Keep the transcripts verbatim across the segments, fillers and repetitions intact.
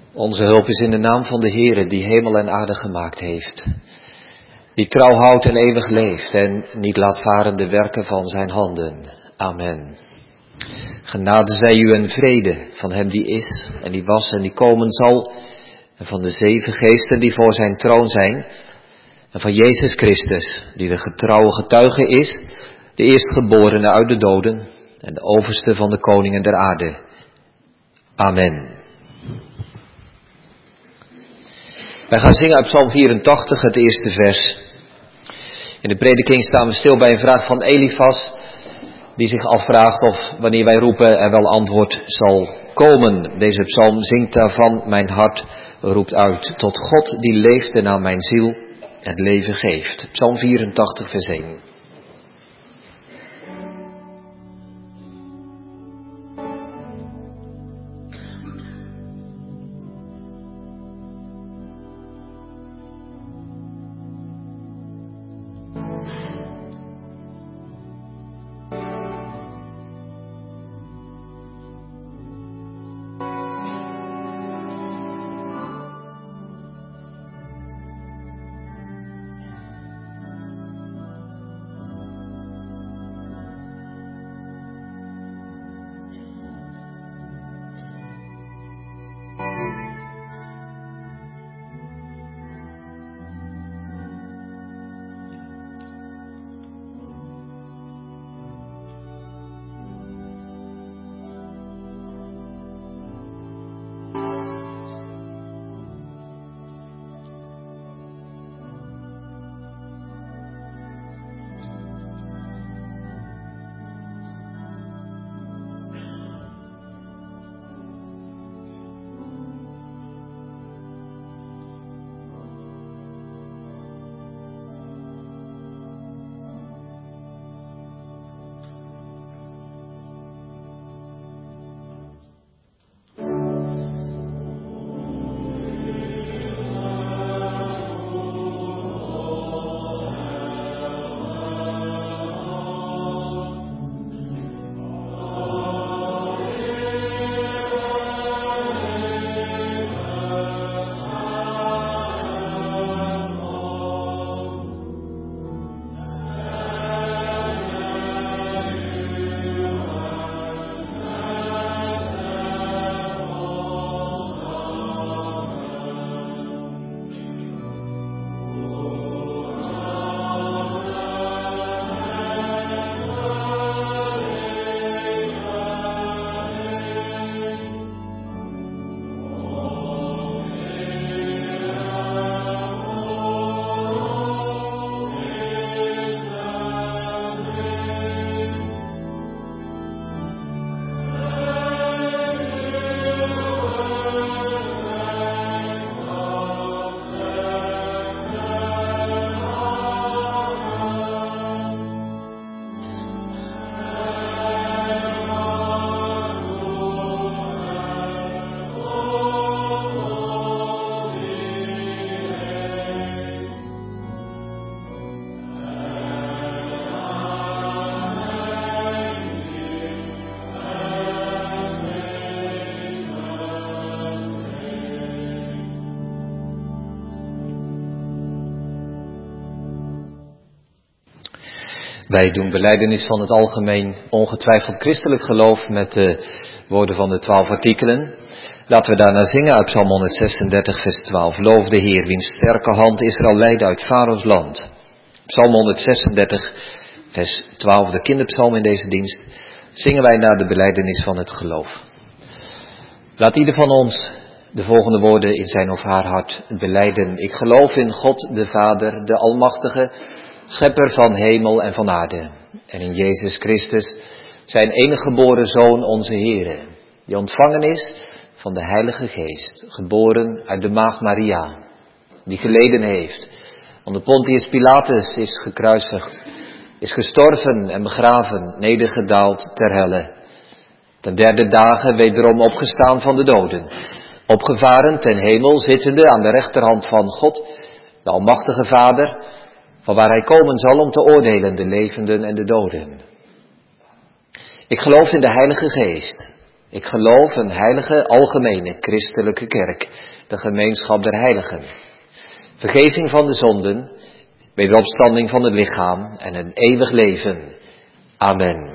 Onze hulp is in de naam van de Heere die hemel en aarde gemaakt heeft. Die trouw houdt en eeuwig leeft en niet laat varen de werken van zijn handen. Amen. Genade zij u en vrede van hem die is en die was en die komen zal. En van de zeven geesten die voor zijn troon zijn. En van Jezus Christus die de getrouwe getuige is. De eerstgeborene uit de doden en de overste van de koningen der aarde. Amen. Wij gaan zingen uit Psalm vierentachtig, het eerste vers. In de prediking staan we stil bij een vraag van Elifas, die zich afvraagt of wanneer wij roepen er wel antwoord zal komen. Deze psalm zingt daarvan: mijn hart roept uit tot God die leeft en aan mijn ziel het leven geeft. Psalm vierentachtig, vers één. Wij doen belijdenis van het algemeen ongetwijfeld christelijk geloof met de woorden van de twaalf artikelen. Laten we daarna zingen uit Psalm honderdzesendertig, vers twaalf. Loof de Heer, wiens sterke hand Israël leidde uit Farao's land. Psalm honderdzesendertig, vers twaalf, de kinderpsalm in deze dienst, zingen wij naar de belijdenis van het geloof. Laat ieder van ons de volgende woorden in zijn of haar hart belijden. Ik geloof in God de Vader, de Almachtige, Schepper van hemel en van aarde. En in Jezus Christus, zijn enige geboren Zoon, onze Heere, die ontvangen is van de Heilige Geest, geboren uit de Maagd Maria, die geleden heeft, onder Pontius Pilatus is gekruisigd, is gestorven en begraven, nedergedaald ter helle. Ten derde dagen wederom opgestaan van de doden, opgevaren ten hemel, zittende aan de rechterhand van God, de Almachtige Vader, van waar hij komen zal om te oordelen de levenden en de doden. Ik geloof in de Heilige Geest, Ik geloof een heilige, algemene, christelijke kerk, de gemeenschap der heiligen. Vergeving van de zonden, wederopstanding van het lichaam en een eeuwig leven. Amen.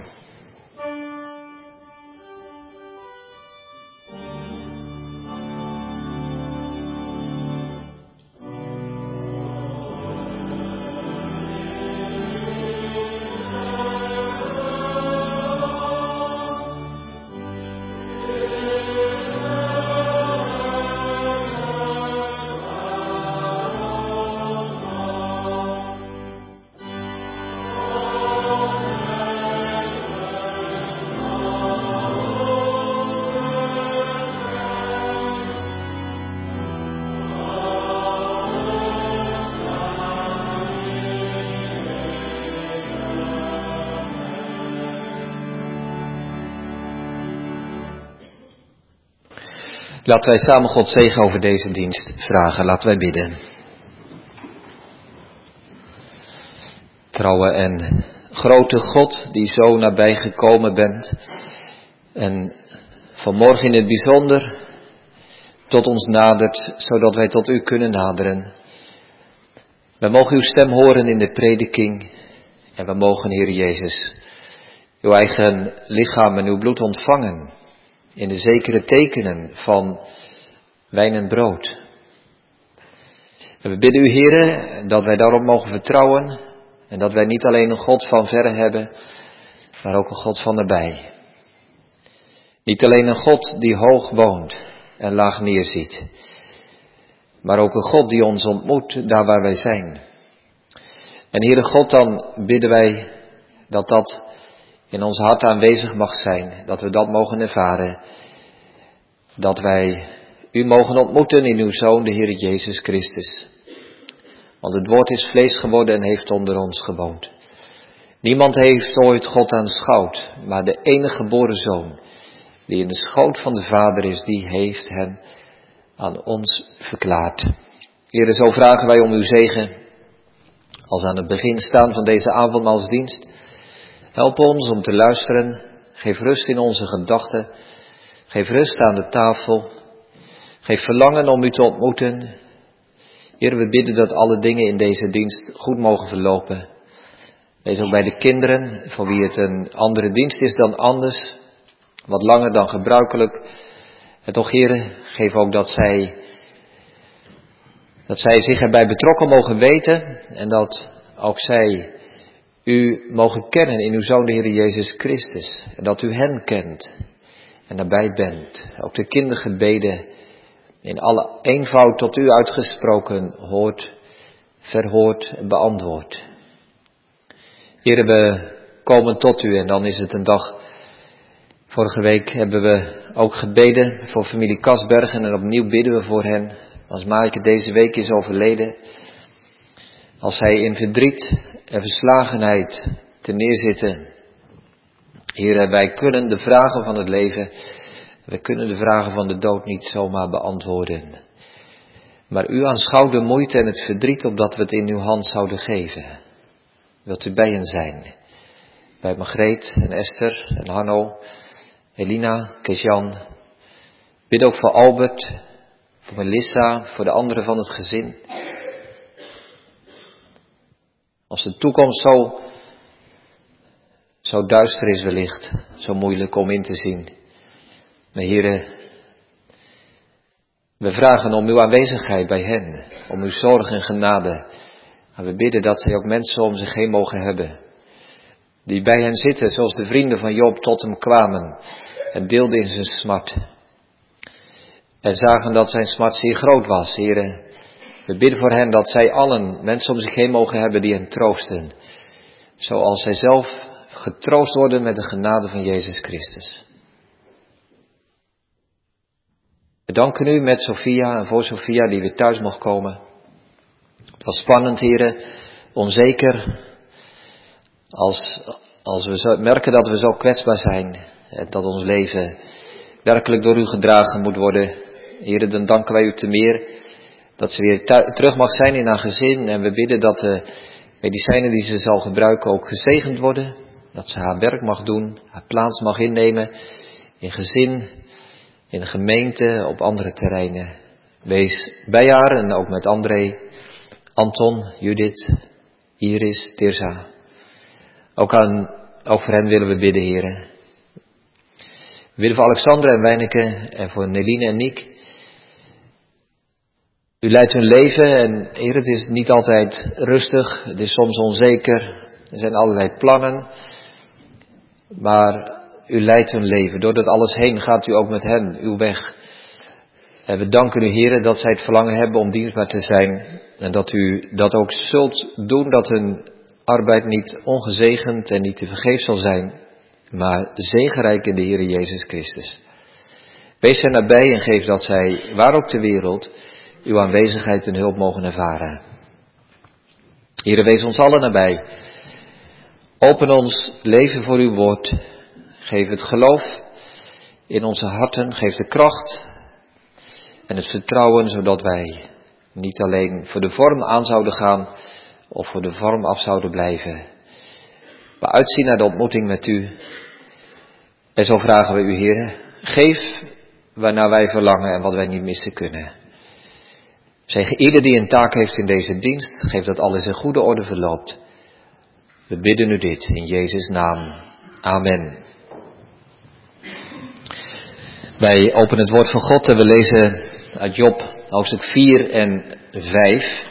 Laten wij samen God zegen over deze dienst vragen. Laten wij bidden. Trouwe en grote God, die zo nabij gekomen bent en vanmorgen in het bijzonder tot ons nadert, zodat wij tot u kunnen naderen. We mogen uw stem horen in de prediking en we mogen, Heer Jezus, uw eigen lichaam en uw bloed ontvangen in de zekere tekenen van wijn en brood. En we bidden u, Heere, dat wij daarop mogen vertrouwen en dat wij niet alleen een God van verre hebben, maar ook een God van nabij. Niet alleen een God die hoog woont en laag neerziet, maar ook een God die ons ontmoet daar waar wij zijn. En Heere God, dan bidden wij dat dat in ons hart aanwezig mag zijn, dat we dat mogen ervaren, dat wij u mogen ontmoeten in uw Zoon, de Heer Jezus Christus. Want het woord is vlees geworden en heeft onder ons gewoond. Niemand heeft ooit God aanschouwd, maar de enige geboren Zoon, die in de schoot van de Vader is, die heeft hem aan ons verklaard. Heere, zo vragen wij om uw zegen, als we aan het begin staan van deze avondmaalsdienst. Help ons om te luisteren, geef rust in onze gedachten, geef rust aan de tafel, geef verlangen om u te ontmoeten. Heer, we bidden dat alle dingen in deze dienst goed mogen verlopen. Wees ook bij de kinderen, voor wie het een andere dienst is dan anders, wat langer dan gebruikelijk. En toch, Heer, geef ook dat zij, dat zij zich erbij betrokken mogen weten en dat ook zij u mogen kennen in uw Zoon, de Heer Jezus Christus. En dat u hen kent en nabij bent. Ook de kindergebeden in alle eenvoud tot u uitgesproken hoort, verhoort en beantwoord. Heer, we komen tot u en dan is het een dag. Vorige week hebben we ook gebeden voor familie Kasbergen en opnieuw bidden we voor hen. Als Maaike deze week is overleden, als zij in verdriet en verslagenheid te neerzitten. Heer, wij kunnen de vragen van het leven, wij kunnen de vragen van de dood niet zomaar beantwoorden. Maar u aanschouwt de moeite en het verdriet opdat we het in uw hand zouden geven. Wilt u bij hen zijn? Bij Margreet en Esther en Hanno, Elina, Keesjan. Bid ook voor Albert, voor Melissa, voor de anderen van het gezin. Als de toekomst zo, zo duister is wellicht, zo moeilijk om in te zien. Maar Heere, we vragen om uw aanwezigheid bij hen, om uw zorg en genade. En we bidden dat zij ook mensen om zich heen mogen hebben, die bij hen zitten, zoals de vrienden van Job tot hem kwamen en deelden in zijn smart. En zagen dat zijn smart zeer groot was, Heere. We bidden voor hen dat zij allen mensen om zich heen mogen hebben die hen troosten. Zoals zij zelf getroost worden met de genade van Jezus Christus. We danken u met Sophia en voor Sophia die weer thuis mocht komen. Het was spannend, Heere, onzeker. Als, als we zo, merken dat we zo kwetsbaar zijn. En dat ons leven werkelijk door u gedragen moet worden. Heere, dan danken wij u te meer dat ze weer thu- terug mag zijn in haar gezin. En we bidden dat de medicijnen die ze zal gebruiken ook gezegend worden. Dat ze haar werk mag doen, haar plaats mag innemen in gezin, in de gemeente, op andere terreinen. Wees bij haar en ook met André, Anton, Judith, Iris, Tirza. Ook, aan, ook voor hen willen we bidden, heren. We bidden voor Alexandra en Wijneke en voor Neline en Niek. U leidt hun leven en Heer, het is niet altijd rustig, het is soms onzeker, er zijn allerlei plannen, maar u leidt hun leven. Door dat alles heen gaat u ook met hen uw weg. En we danken u, Heer, dat zij het verlangen hebben om dienstbaar te zijn en dat u dat ook zult doen, dat hun arbeid niet ongezegend en niet te vergeefs zal zijn, maar zegenrijk in de Heer Jezus Christus. Wees hen nabij en geef dat zij, waar ook ter wereld, uw aanwezigheid en hulp mogen ervaren. Heere, wees ons allen nabij. Open ons leven voor uw woord. Geef het geloof in onze harten. Geef de kracht en het vertrouwen, zodat wij niet alleen voor de vorm aan zouden gaan of voor de vorm af zouden blijven, maar uitzien naar de ontmoeting met u. En zo vragen we u, Heere, geef waarnaar wij verlangen en wat wij niet missen kunnen. Zeg ieder die een taak heeft in deze dienst, geef dat alles in goede orde verloopt. We bidden u dit in Jezus' naam. Amen. Wij openen het woord van God en we lezen uit Job hoofdstuk vier en vijf.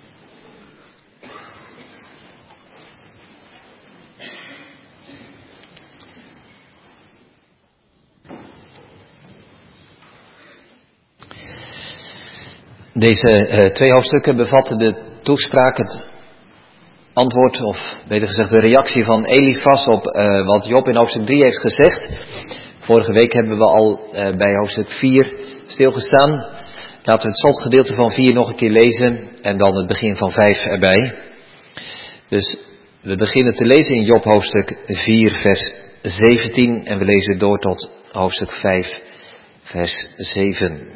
Deze uh, twee hoofdstukken bevatten de toespraak, het antwoord, of beter gezegd de reactie van Elifas op uh, wat Job in hoofdstuk drie heeft gezegd. Vorige week hebben we al uh, bij hoofdstuk vier stilgestaan. Laten we het slotgedeelte van vier nog een keer lezen en dan het begin van vijf erbij. Dus we beginnen te lezen in Job hoofdstuk vier vers zeventien en we lezen door tot hoofdstuk vijf vers zeven.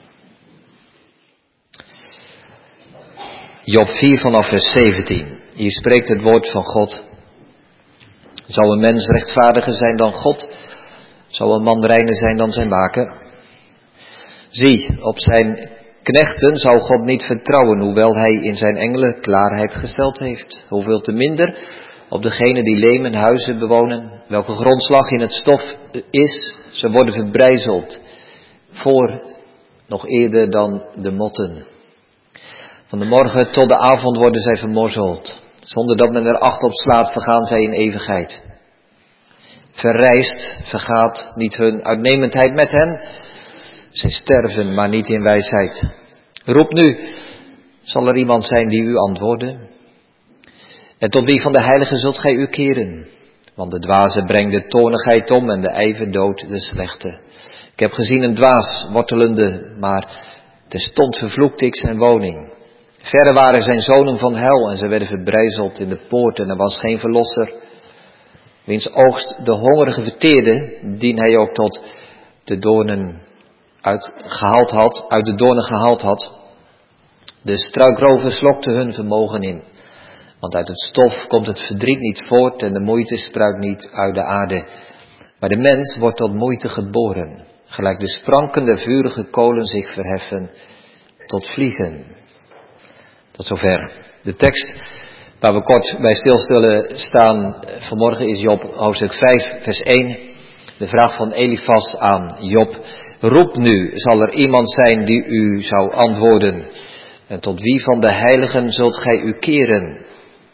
Job vier vanaf vers zeventien. Hier spreekt het woord van God. Zou een mens rechtvaardiger zijn dan God? Zou een man reiner zijn dan zijn maker? Zie, op zijn knechten zou God niet vertrouwen, hoewel hij in zijn engelen klaarheid gesteld heeft. Hoeveel te minder op degenen die lemen huizen bewonen, welke grondslag in het stof is, ze worden verbrijzeld, voor nog eerder dan de motten. Van de morgen tot de avond worden zij vermorzeld. Zonder dat men er acht op slaat, vergaan zij in eeuwigheid. Verrijst, vergaat niet hun uitnemendheid met hen. Zij sterven, maar niet in wijsheid. Roep nu, zal er iemand zijn die u antwoorden? En tot wie van de heiligen zult gij u keren? Want de dwaze brengt de toornigheid om en de ijver doodt de slechte. Ik heb gezien een dwaas wortelende, maar terstond vervloekte ik zijn woning. Verre waren zijn zonen van hel en ze werden verbrijzeld in de poort en er was geen verlosser. Wiens oogst de hongerige verteerde, dien hij ook tot de doornen uit, gehaald had, uit de doornen gehaald had. De struikrover slokte hun vermogen in. Want uit het stof komt het verdriet niet voort en de moeite spruit niet uit de aarde. Maar de mens wordt tot moeite geboren, gelijk de spranken der vurige kolen zich verheffen tot vliegen. Tot zover. De tekst waar we kort bij stil zullen staan vanmorgen is Job hoofdstuk vijf vers één. De vraag van Elifas aan Job. Roep nu, zal er iemand zijn die u zou antwoorden? En tot wie van de heiligen zult gij u keren?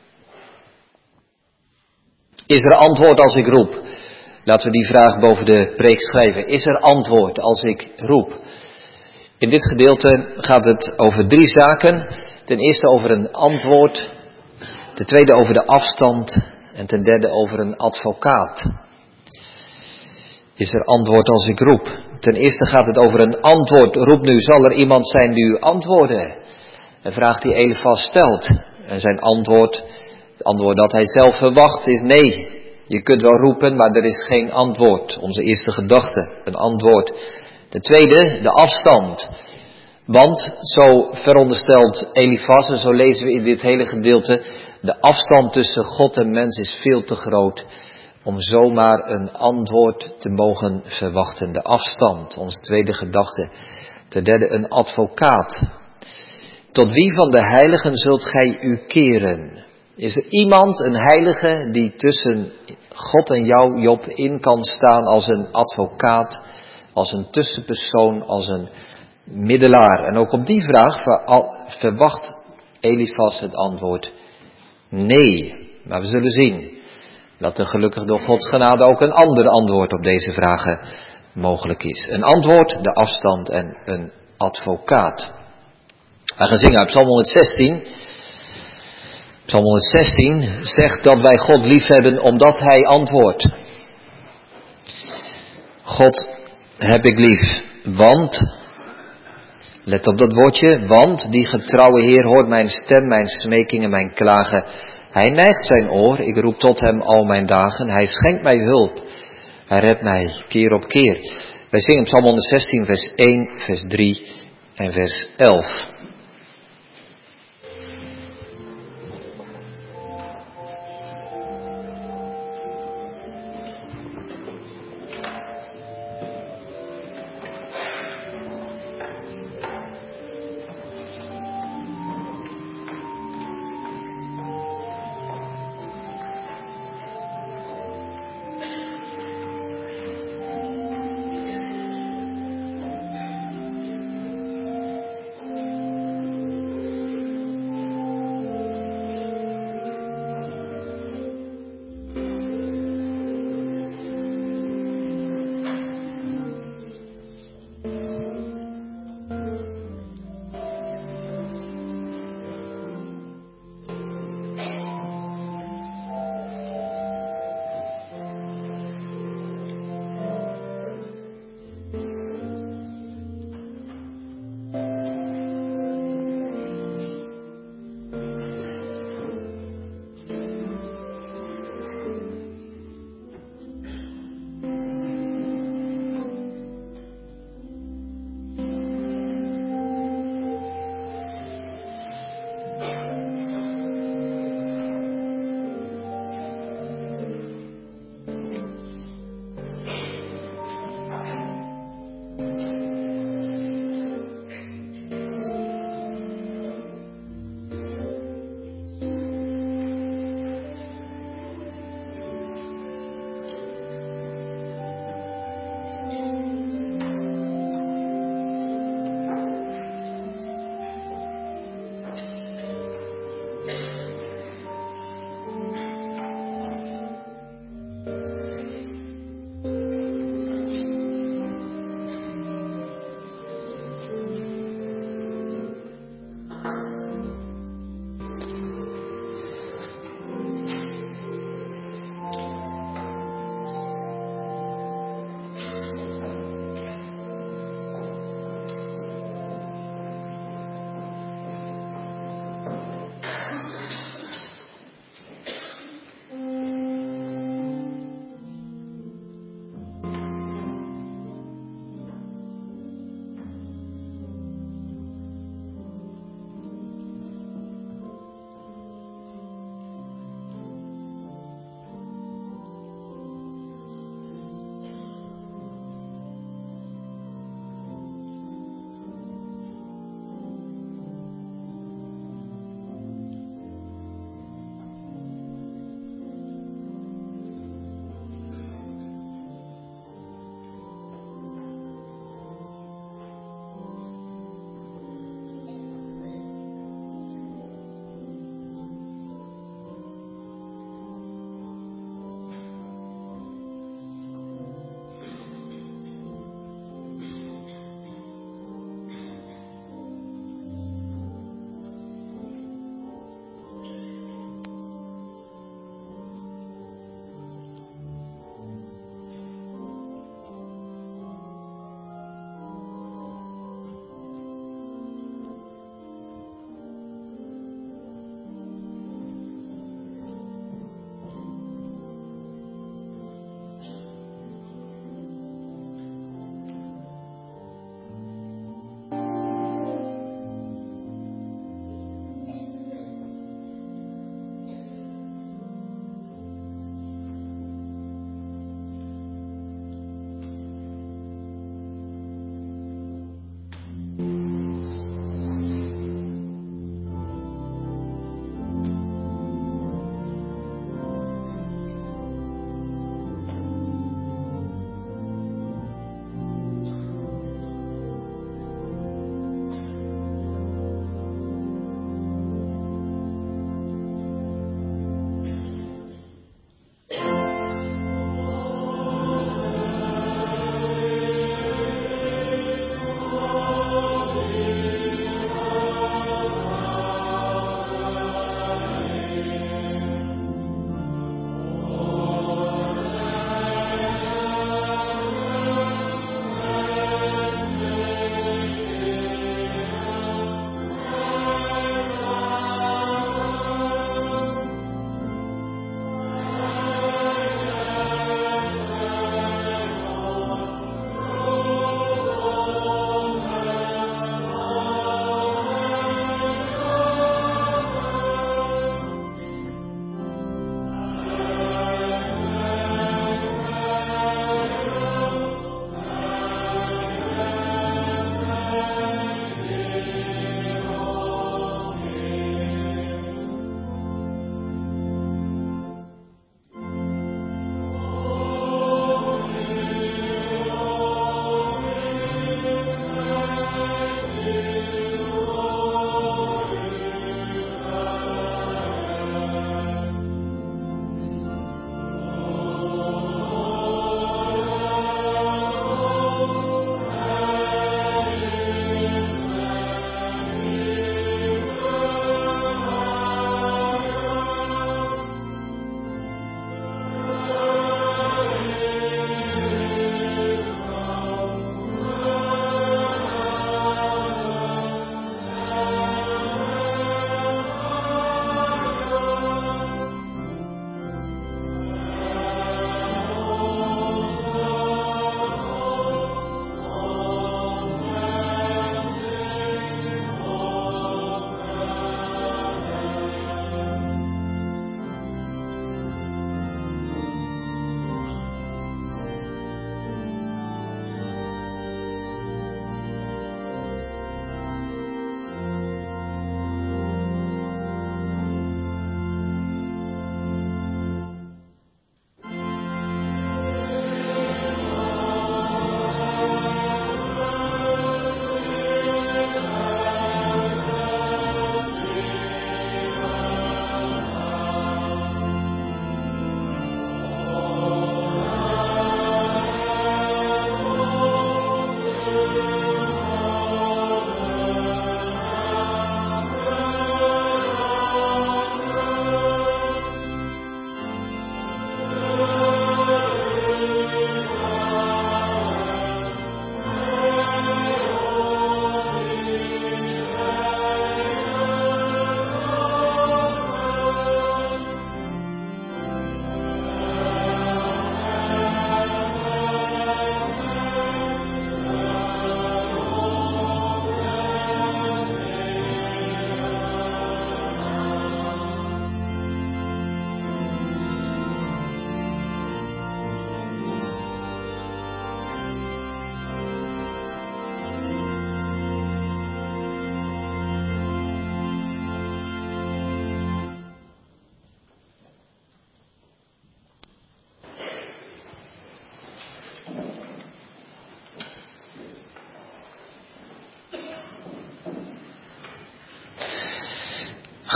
Is er antwoord als ik roep? Laten we die vraag boven de preek schrijven. Is er antwoord als ik roep? In dit gedeelte gaat het over drie zaken. Ten eerste over een antwoord, ten tweede over de afstand en ten derde over een advocaat. Is er antwoord als ik roep? Ten eerste gaat het over een antwoord. Roep nu, zal er iemand zijn die u antwoorden? Een vraag die Elifas stelt. En zijn antwoord, het antwoord dat hij zelf verwacht is nee. Je kunt wel roepen, maar er is geen antwoord. Onze eerste gedachte, een antwoord. Ten tweede, de afstand. Want, zo veronderstelt Elifas, en zo lezen we in dit hele gedeelte, de afstand tussen God en mens is veel te groot om zomaar een antwoord te mogen verwachten. De afstand, onze tweede gedachte. Ten derde, een advocaat. Tot wie van de heiligen zult gij u keren? Is er iemand, een heilige, die tussen God en jou, Job, in kan staan als een advocaat, als een tussenpersoon, als een middelaar? En ook op die vraag verwacht Elifas het antwoord nee. Maar we zullen zien dat er gelukkig door Gods genade ook een ander antwoord op deze vragen mogelijk is. Een antwoord, de afstand en een advocaat. We gaan zingen uit Psalm honderdzestien. Psalm honderdzestien zegt dat wij God lief hebben omdat Hij antwoordt. God heb ik lief, want, let op dat woordje, want die getrouwe Heer hoort mijn stem, mijn smekingen, mijn klagen. Hij neigt zijn oor, ik roep tot Hem al mijn dagen. Hij schenkt mij hulp, Hij redt mij keer op keer. Wij zingen Psalm honderdzestien vers één, vers drie en vers elf.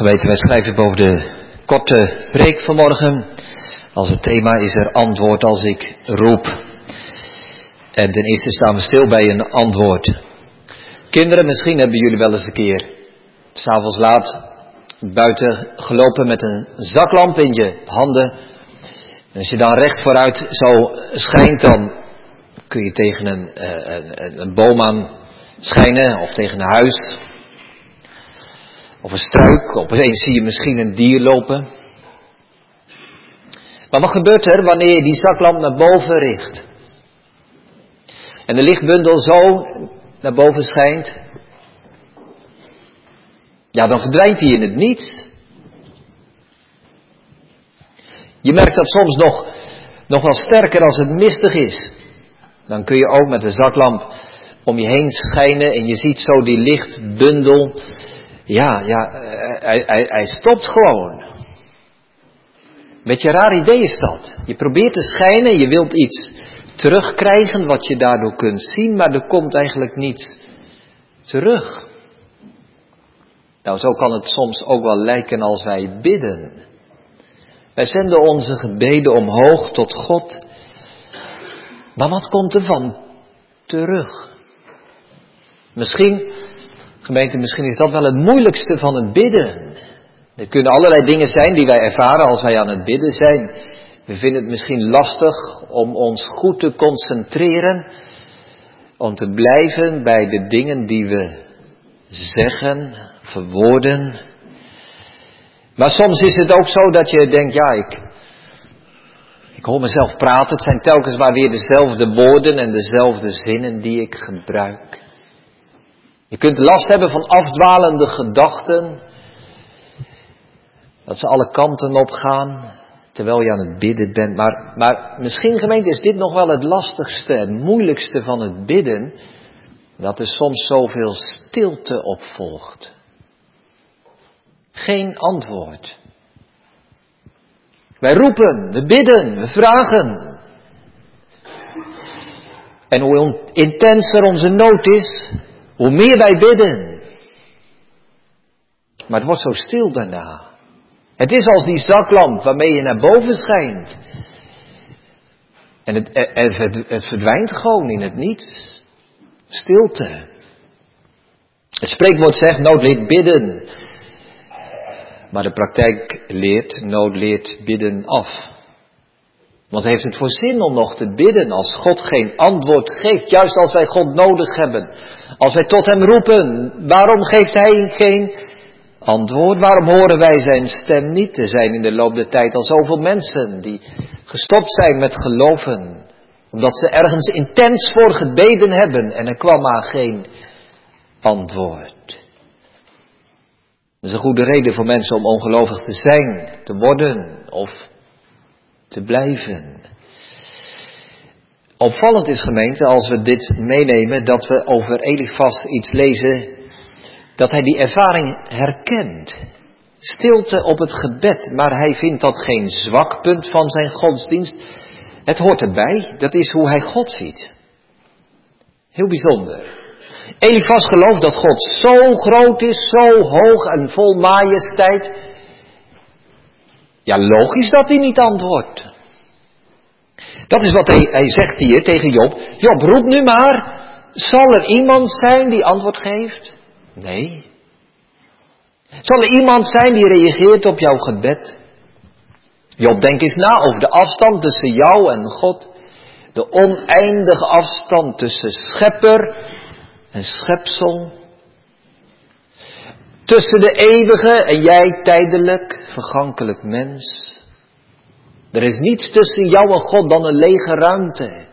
Gemeente, wij schrijven boven de korte preek vanmorgen. Als het thema is er antwoord als ik roep. En ten eerste staan we stil bij een antwoord. Kinderen, misschien hebben jullie wel eens een keer 's avonds laat buiten gelopen met een zaklamp in je handen. En als je dan recht vooruit zo schijnt, dan kun je tegen een, een, een boom aan schijnen of tegen een huis. Of een struik, opeens zie je misschien een dier lopen. Maar wat gebeurt er wanneer je die zaklamp naar boven richt? En de lichtbundel zo naar boven schijnt. Ja, dan verdwijnt hij in het niets. Je merkt dat soms nog, nog wel sterker als het mistig is. Dan kun je ook met de zaklamp om je heen schijnen en je ziet zo die lichtbundel. Ja, ja, hij, hij, hij stopt gewoon. Beetje een raar idee is dat. Je probeert te schijnen, je wilt iets terugkrijgen wat je daardoor kunt zien, maar er komt eigenlijk niets terug. Nou, zo kan het soms ook wel lijken als wij bidden. Wij zenden onze gebeden omhoog tot God. Maar wat komt er van terug? Misschien, gemeente, misschien is dat wel het moeilijkste van het bidden. Er kunnen allerlei dingen zijn die wij ervaren als wij aan het bidden zijn. We vinden het misschien lastig om ons goed te concentreren. Om te blijven bij de dingen die we zeggen, verwoorden. Maar soms is het ook zo dat je denkt, ja, ik, ik hoor mezelf praten. Het zijn telkens maar weer dezelfde woorden en dezelfde zinnen die ik gebruik. Je kunt last hebben van afdwalende gedachten. Dat ze alle kanten op gaan, terwijl je aan het bidden bent. Maar, maar misschien, gemeente, is dit nog wel het lastigste, het moeilijkste van het bidden. Dat er soms zoveel stilte op volgt. Geen antwoord. Wij roepen, we bidden, we vragen. En hoe intenser onze nood is, hoe meer wij bidden. Maar het wordt zo stil daarna. Het is als die zaklamp waarmee je naar boven schijnt. En het, het, het verdwijnt gewoon in het niets. Stilte. Het spreekwoord zegt, nood leert bidden. Maar de praktijk leert, nood leert bidden af. Want heeft het voor zin om nog te bidden als God geen antwoord geeft? Juist als wij God nodig hebben. Als wij tot hem roepen, waarom geeft hij geen antwoord? Waarom horen wij zijn stem niet? Er zijn in de loop der tijd al zoveel mensen die gestopt zijn met geloven. Omdat ze ergens intens voor gebeden hebben en er kwam maar geen antwoord. Dat is een goede reden voor mensen om ongelovig te zijn, te worden of te blijven. Opvallend is, gemeente, als we dit meenemen, dat we over Elifas iets lezen, dat hij die ervaring herkent. Stilte op het gebed, maar hij vindt dat geen zwak punt van zijn godsdienst. Het hoort erbij, dat is hoe hij God ziet. Heel bijzonder. Elifas gelooft dat God zo groot is, zo hoog en vol majesteit. Ja, logisch dat hij niet antwoordt. Dat is wat hij, hij zegt hier tegen Job. Job, roep nu maar. Zal er iemand zijn die antwoord geeft? Nee. Zal er iemand zijn die reageert op jouw gebed? Job, denk eens na over de afstand tussen jou en God. De oneindige afstand tussen schepper en schepsel. Tussen de eeuwige en jij tijdelijk, vergankelijk mens. Er is niets tussen jou en God dan een lege ruimte.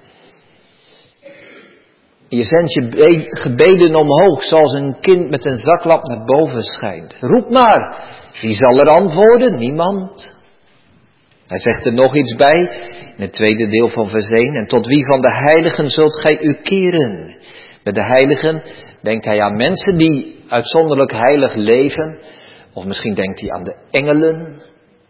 Je zendt je gebeden omhoog, zoals een kind met een zaklamp naar boven schijnt. Roep maar, wie zal er antwoorden? Niemand. Hij zegt er nog iets bij, in het tweede deel van vers één. En tot wie van de heiligen zult gij u keren? Bij de heiligen denkt hij aan mensen die uitzonderlijk heilig leven. Of misschien denkt hij aan de engelen.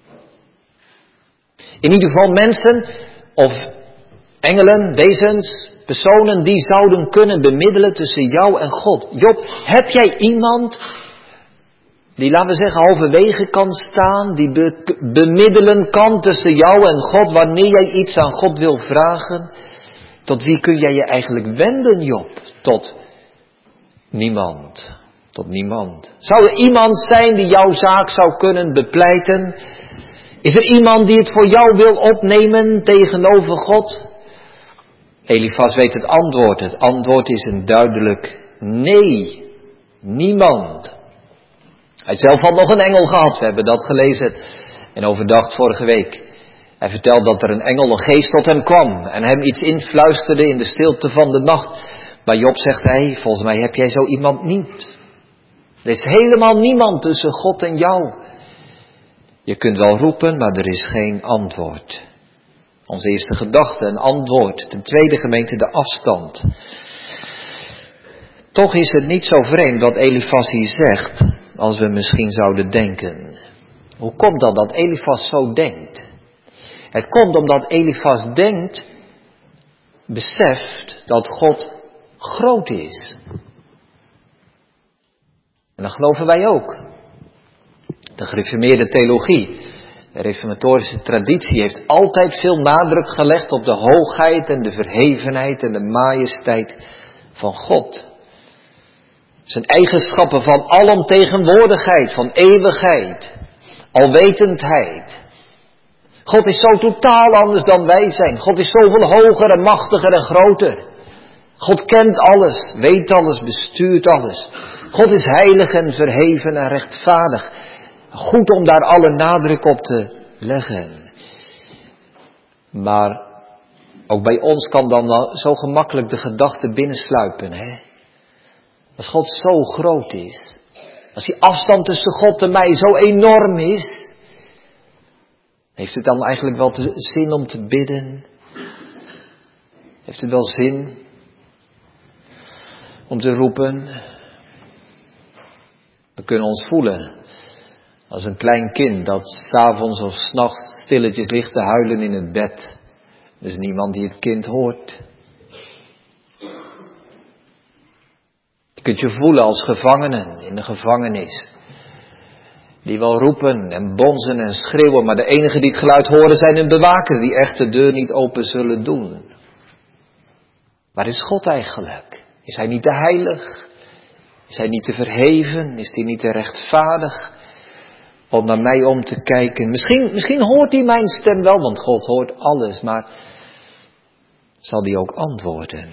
In ieder geval mensen of engelen, wezens, personen die zouden kunnen bemiddelen tussen jou en God. Job, heb jij iemand die, laten we zeggen, halverwege kan staan, die be- bemiddelen kan tussen jou en God, wanneer jij iets aan God wil vragen. Tot wie kun jij je eigenlijk wenden, Job? Tot niemand. Tot niemand. Zou er iemand zijn die jouw zaak zou kunnen bepleiten? Is er iemand die het voor jou wil opnemen tegenover God? Elifas weet het antwoord. Het antwoord is een duidelijk nee. Niemand. Hij heeft zelf al nog een engel gehad. We hebben dat gelezen en overdacht vorige week. Hij vertelt dat er een engel, een geest tot hem kwam en hem iets influisterde in de stilte van de nacht. Maar Job zegt hij, volgens mij heb jij zo iemand niet. Er is helemaal niemand tussen God en jou. Je kunt wel roepen, maar er is geen antwoord. Onze eerste gedachte, een antwoord. Ten tweede, gemeente, de afstand. Toch is het niet zo vreemd wat Elifas hier zegt, als we misschien zouden denken. Hoe komt dat dat Elifas zo denkt? Het komt omdat Elifas denkt, beseft dat God groot is. En dat geloven wij ook. De gereformeerde theologie, de reformatorische traditie heeft altijd veel nadruk gelegd op de hoogheid en de verhevenheid en de majesteit van God. Zijn eigenschappen van alomtegenwoordigheid, van eeuwigheid, alwetendheid. God is zo totaal anders dan wij zijn. God is zoveel hoger en machtiger en groter. God kent alles, weet alles, bestuurt alles. God is heilig en verheven en rechtvaardig. Goed om daar alle nadruk op te leggen. Maar ook bij ons kan dan zo gemakkelijk de gedachte binnensluipen. Hè? Als God zo groot is. Als die afstand tussen God en mij zo enorm is. Heeft het dan eigenlijk wel te, zin om te bidden? Heeft het wel zin om te roepen? We kunnen ons voelen als een klein kind dat 's avonds of 's nachts stilletjes ligt te huilen in het bed. Er is niemand die het kind hoort. Je kunt je voelen als gevangenen in de gevangenis. Die wel roepen en bonzen en schreeuwen, maar de enigen die het geluid horen zijn hun bewaker, die echt de deur niet open zullen doen. Waar is God eigenlijk? Is hij niet te heilig? Is hij niet te verheven? Is hij niet te rechtvaardig? Om naar mij om te kijken. Misschien, misschien hoort hij mijn stem wel, want God hoort alles, maar zal hij ook antwoorden?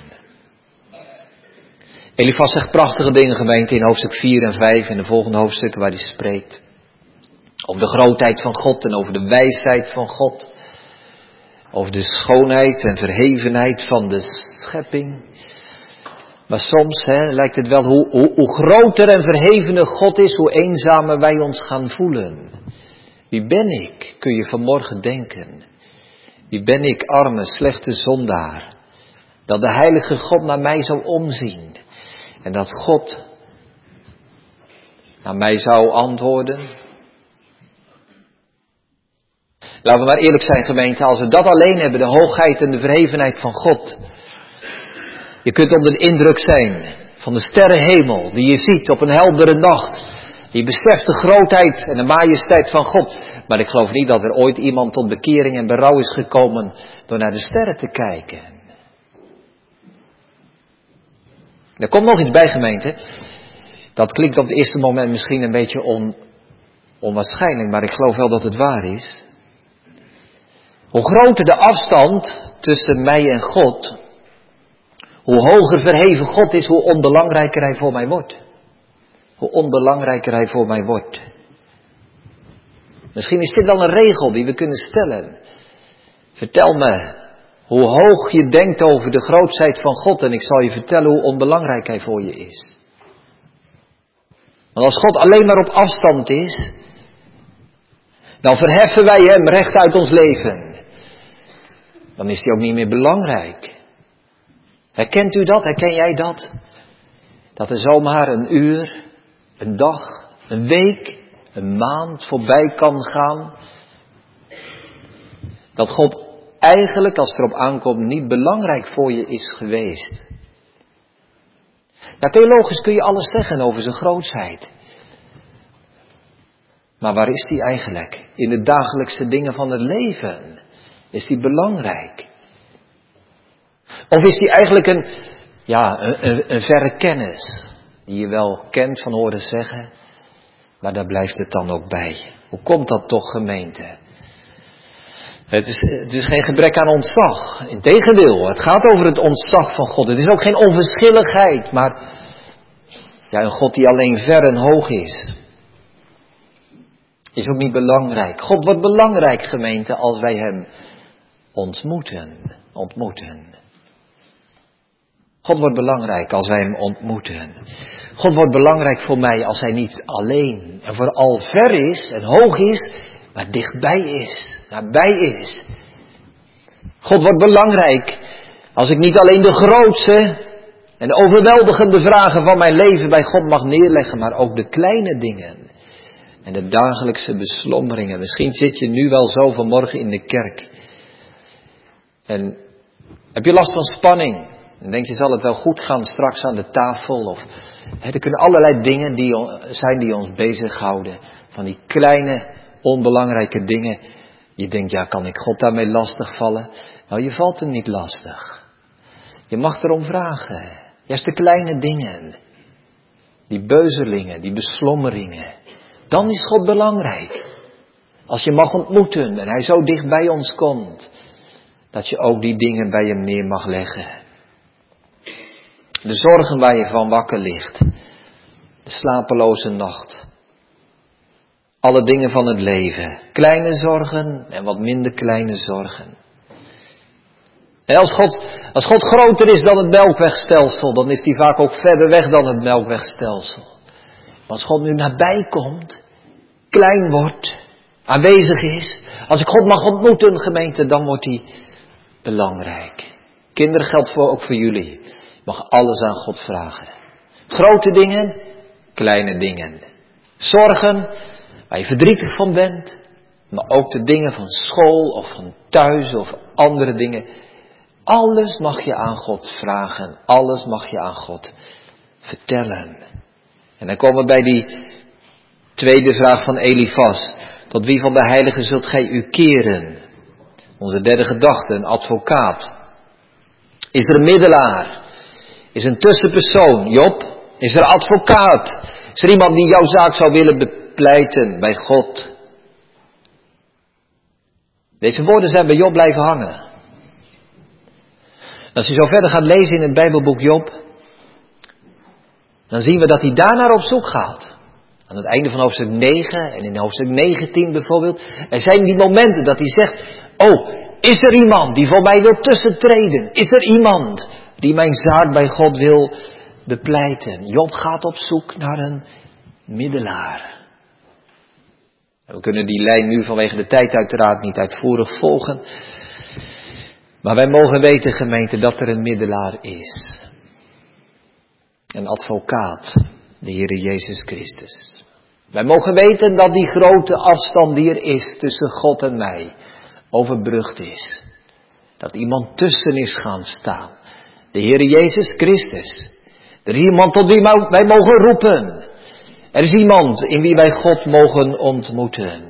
Elifas zegt prachtige dingen, gemeente, in hoofdstuk vier en vijf en de volgende hoofdstukken waar hij spreekt. Over de grootheid van God en over de wijsheid van God. Over de schoonheid en verhevenheid van de schepping. Maar soms hè, lijkt het wel hoe, hoe, hoe groter en verhevener God is, hoe eenzamer wij ons gaan voelen. Wie ben ik, kun je vanmorgen denken. Wie ben ik, arme, slechte zondaar. Dat de heilige God naar mij zou omzien. En dat God naar mij zou antwoorden. Laten we maar eerlijk zijn, gemeente, als we dat alleen hebben, de hoogheid en de verhevenheid van God. Je kunt onder de indruk zijn van de sterrenhemel die je ziet op een heldere nacht. Je beseft de grootheid en de majesteit van God. Maar ik geloof niet dat er ooit iemand tot bekering en berouw is gekomen door naar de sterren te kijken. Er komt nog iets bij, gemeente. Dat klinkt op het eerste moment misschien een beetje on, onwaarschijnlijk, maar ik geloof wel dat het waar is. Hoe groter de afstand tussen mij en God, hoe hoger verheven God is, hoe onbelangrijker hij voor mij wordt. Hoe onbelangrijker hij voor mij wordt. Misschien is dit wel een regel die we kunnen stellen. Vertel me hoe hoog je denkt over de grootheid van God en ik zal je vertellen hoe onbelangrijk hij voor je is. Want als God alleen maar op afstand is, dan verheffen wij hem recht uit ons leven. Dan is hij ook niet meer belangrijk. Herkent u dat? Herken jij dat? Dat er zomaar een uur, een dag, een week, een maand voorbij kan gaan. Dat God eigenlijk, als het erop aankomt, niet belangrijk voor je is geweest. Ja, theologisch kun je alles zeggen over zijn grootheid. Maar waar is die eigenlijk? In de dagelijkse dingen van het leven. Is die belangrijk? Of is die eigenlijk een, ja, een, een, een verre kennis? Die je wel kent van horen zeggen. Maar daar blijft het dan ook bij. Hoe komt dat toch, gemeente? Het is, het is geen gebrek aan ontzag. Integendeel, het gaat over het ontzag van God. Het is ook geen onverschilligheid, maar ja, een God die alleen ver en hoog is. Is ook niet belangrijk. God wordt belangrijk, gemeente, als wij hem ontmoeten. Ontmoeten. God wordt belangrijk als wij hem ontmoeten. God wordt belangrijk voor mij als hij niet alleen en vooral ver is en hoog is, maar dichtbij is, nabij is. God wordt belangrijk als ik niet alleen de grootste en overweldigende vragen van mijn leven bij God mag neerleggen, maar ook de kleine dingen en de dagelijkse beslommeringen. Misschien zit je nu wel zo vanmorgen in de kerk en heb je last van spanning. Dan denk je, zal het wel goed gaan straks aan de tafel? Of hè, er kunnen allerlei dingen die, zijn die ons bezighouden. Van die kleine, onbelangrijke dingen. Je denkt, ja, kan ik God daarmee lastigvallen? Nou, je valt hem niet lastig. Je mag erom vragen. Juist de kleine dingen. Die beuzelingen, die beslommeringen. Dan is God belangrijk. Als je mag ontmoeten en hij zo dicht bij ons komt. Dat je ook die dingen bij hem neer mag leggen. De zorgen waar je van wakker ligt. De slapeloze nacht. Alle dingen van het leven. Kleine zorgen en wat minder kleine zorgen. En als God, als God groter is dan het melkwegstelsel, dan is hij vaak ook verder weg dan het melkwegstelsel. Maar als God nu nabij komt, klein wordt, aanwezig is. Als ik God mag ontmoeten, gemeente, dan wordt hij belangrijk. Kinderen, geldt voor, ook voor jullie. Je mag alles aan God vragen. Grote dingen, kleine dingen. Zorgen, waar je verdrietig van bent. Maar ook de dingen van school of van thuis of andere dingen. Alles mag je aan God vragen. Alles mag je aan God vertellen. En dan komen we bij die tweede vraag van Elifas. Tot wie van de heiligen zult gij u keren? Onze derde gedachte, een advocaat. Is er een middelaar? Is er een tussenpersoon? Job? Is er een advocaat? Is er iemand die jouw zaak zou willen bepleiten bij God? Deze woorden zijn bij Job blijven hangen. Als je zo verder gaat lezen in het Bijbelboek Job, dan zien we dat hij daarnaar op zoek gaat. Aan het einde van hoofdstuk negen en in hoofdstuk negentien bijvoorbeeld. Er zijn die momenten dat hij zegt, oh, is er iemand die voor mij wil tussentreden? Is er iemand die mijn zaak bij God wil bepleiten? Job gaat op zoek naar een middelaar. We kunnen die lijn nu vanwege de tijd uiteraard niet uitvoerig volgen. Maar wij mogen weten, gemeente, dat er een middelaar is. Een advocaat, de Heere Jezus Christus. Wij mogen weten dat die grote afstand die er is tussen God en mij overbrugd is. Dat iemand tussen is gaan staan. De Heere Jezus Christus. Er is iemand tot wie wij mogen roepen. Er is iemand in wie wij God mogen ontmoeten.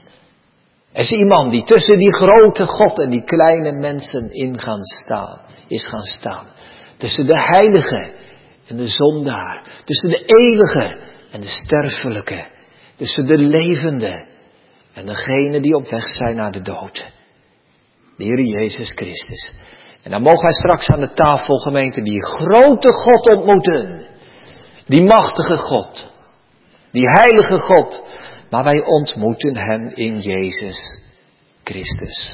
Er is iemand die tussen die grote God en die kleine mensen in gaan staan, is gaan staan. Tussen de heilige en de zondaar. Tussen de eeuwige en de sterfelijke. Tussen de levende en degene die op weg zijn naar de dood. De Heer Jezus Christus. En dan mogen wij straks aan de tafel, gemeente, die grote God ontmoeten. Die machtige God. Die heilige God. Maar wij ontmoeten hem in Jezus Christus.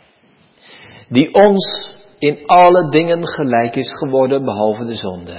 Die ons in alle dingen gelijk is geworden behalve de zonde.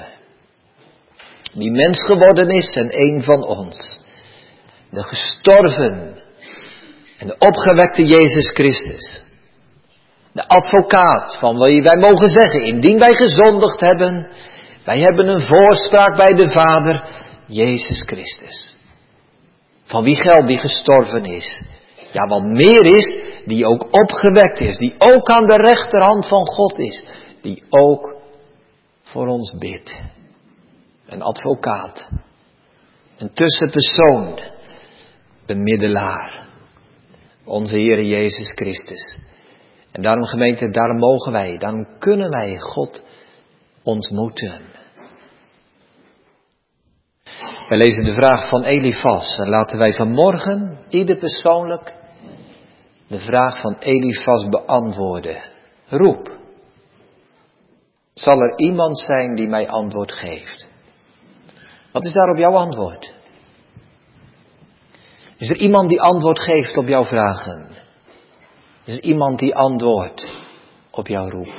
Die mens geworden is en een van ons. De gestorven en de opgewekte Jezus Christus. De advocaat van wie wij mogen zeggen, indien wij gezondigd hebben, wij hebben een voorspraak bij de Vader, Jezus Christus. Van wie geldt die gestorven is? Ja, wat meer is, die ook opgewekt is, die ook aan de rechterhand van God is, die ook voor ons bidt. Een advocaat, een tussenpersoon, de middelaar. Onze Heere Jezus Christus. En daarom gemeente, daarom mogen wij, daarom kunnen wij God ontmoeten. Wij lezen de vraag van Elifas en laten wij vanmorgen, ieder persoonlijk, de vraag van Elifas beantwoorden. Roep. Zal er iemand zijn die mij antwoord geeft? Wat is daarop jouw antwoord? Is er iemand die antwoord geeft op jouw vragen? Is er iemand die antwoordt op jouw roep?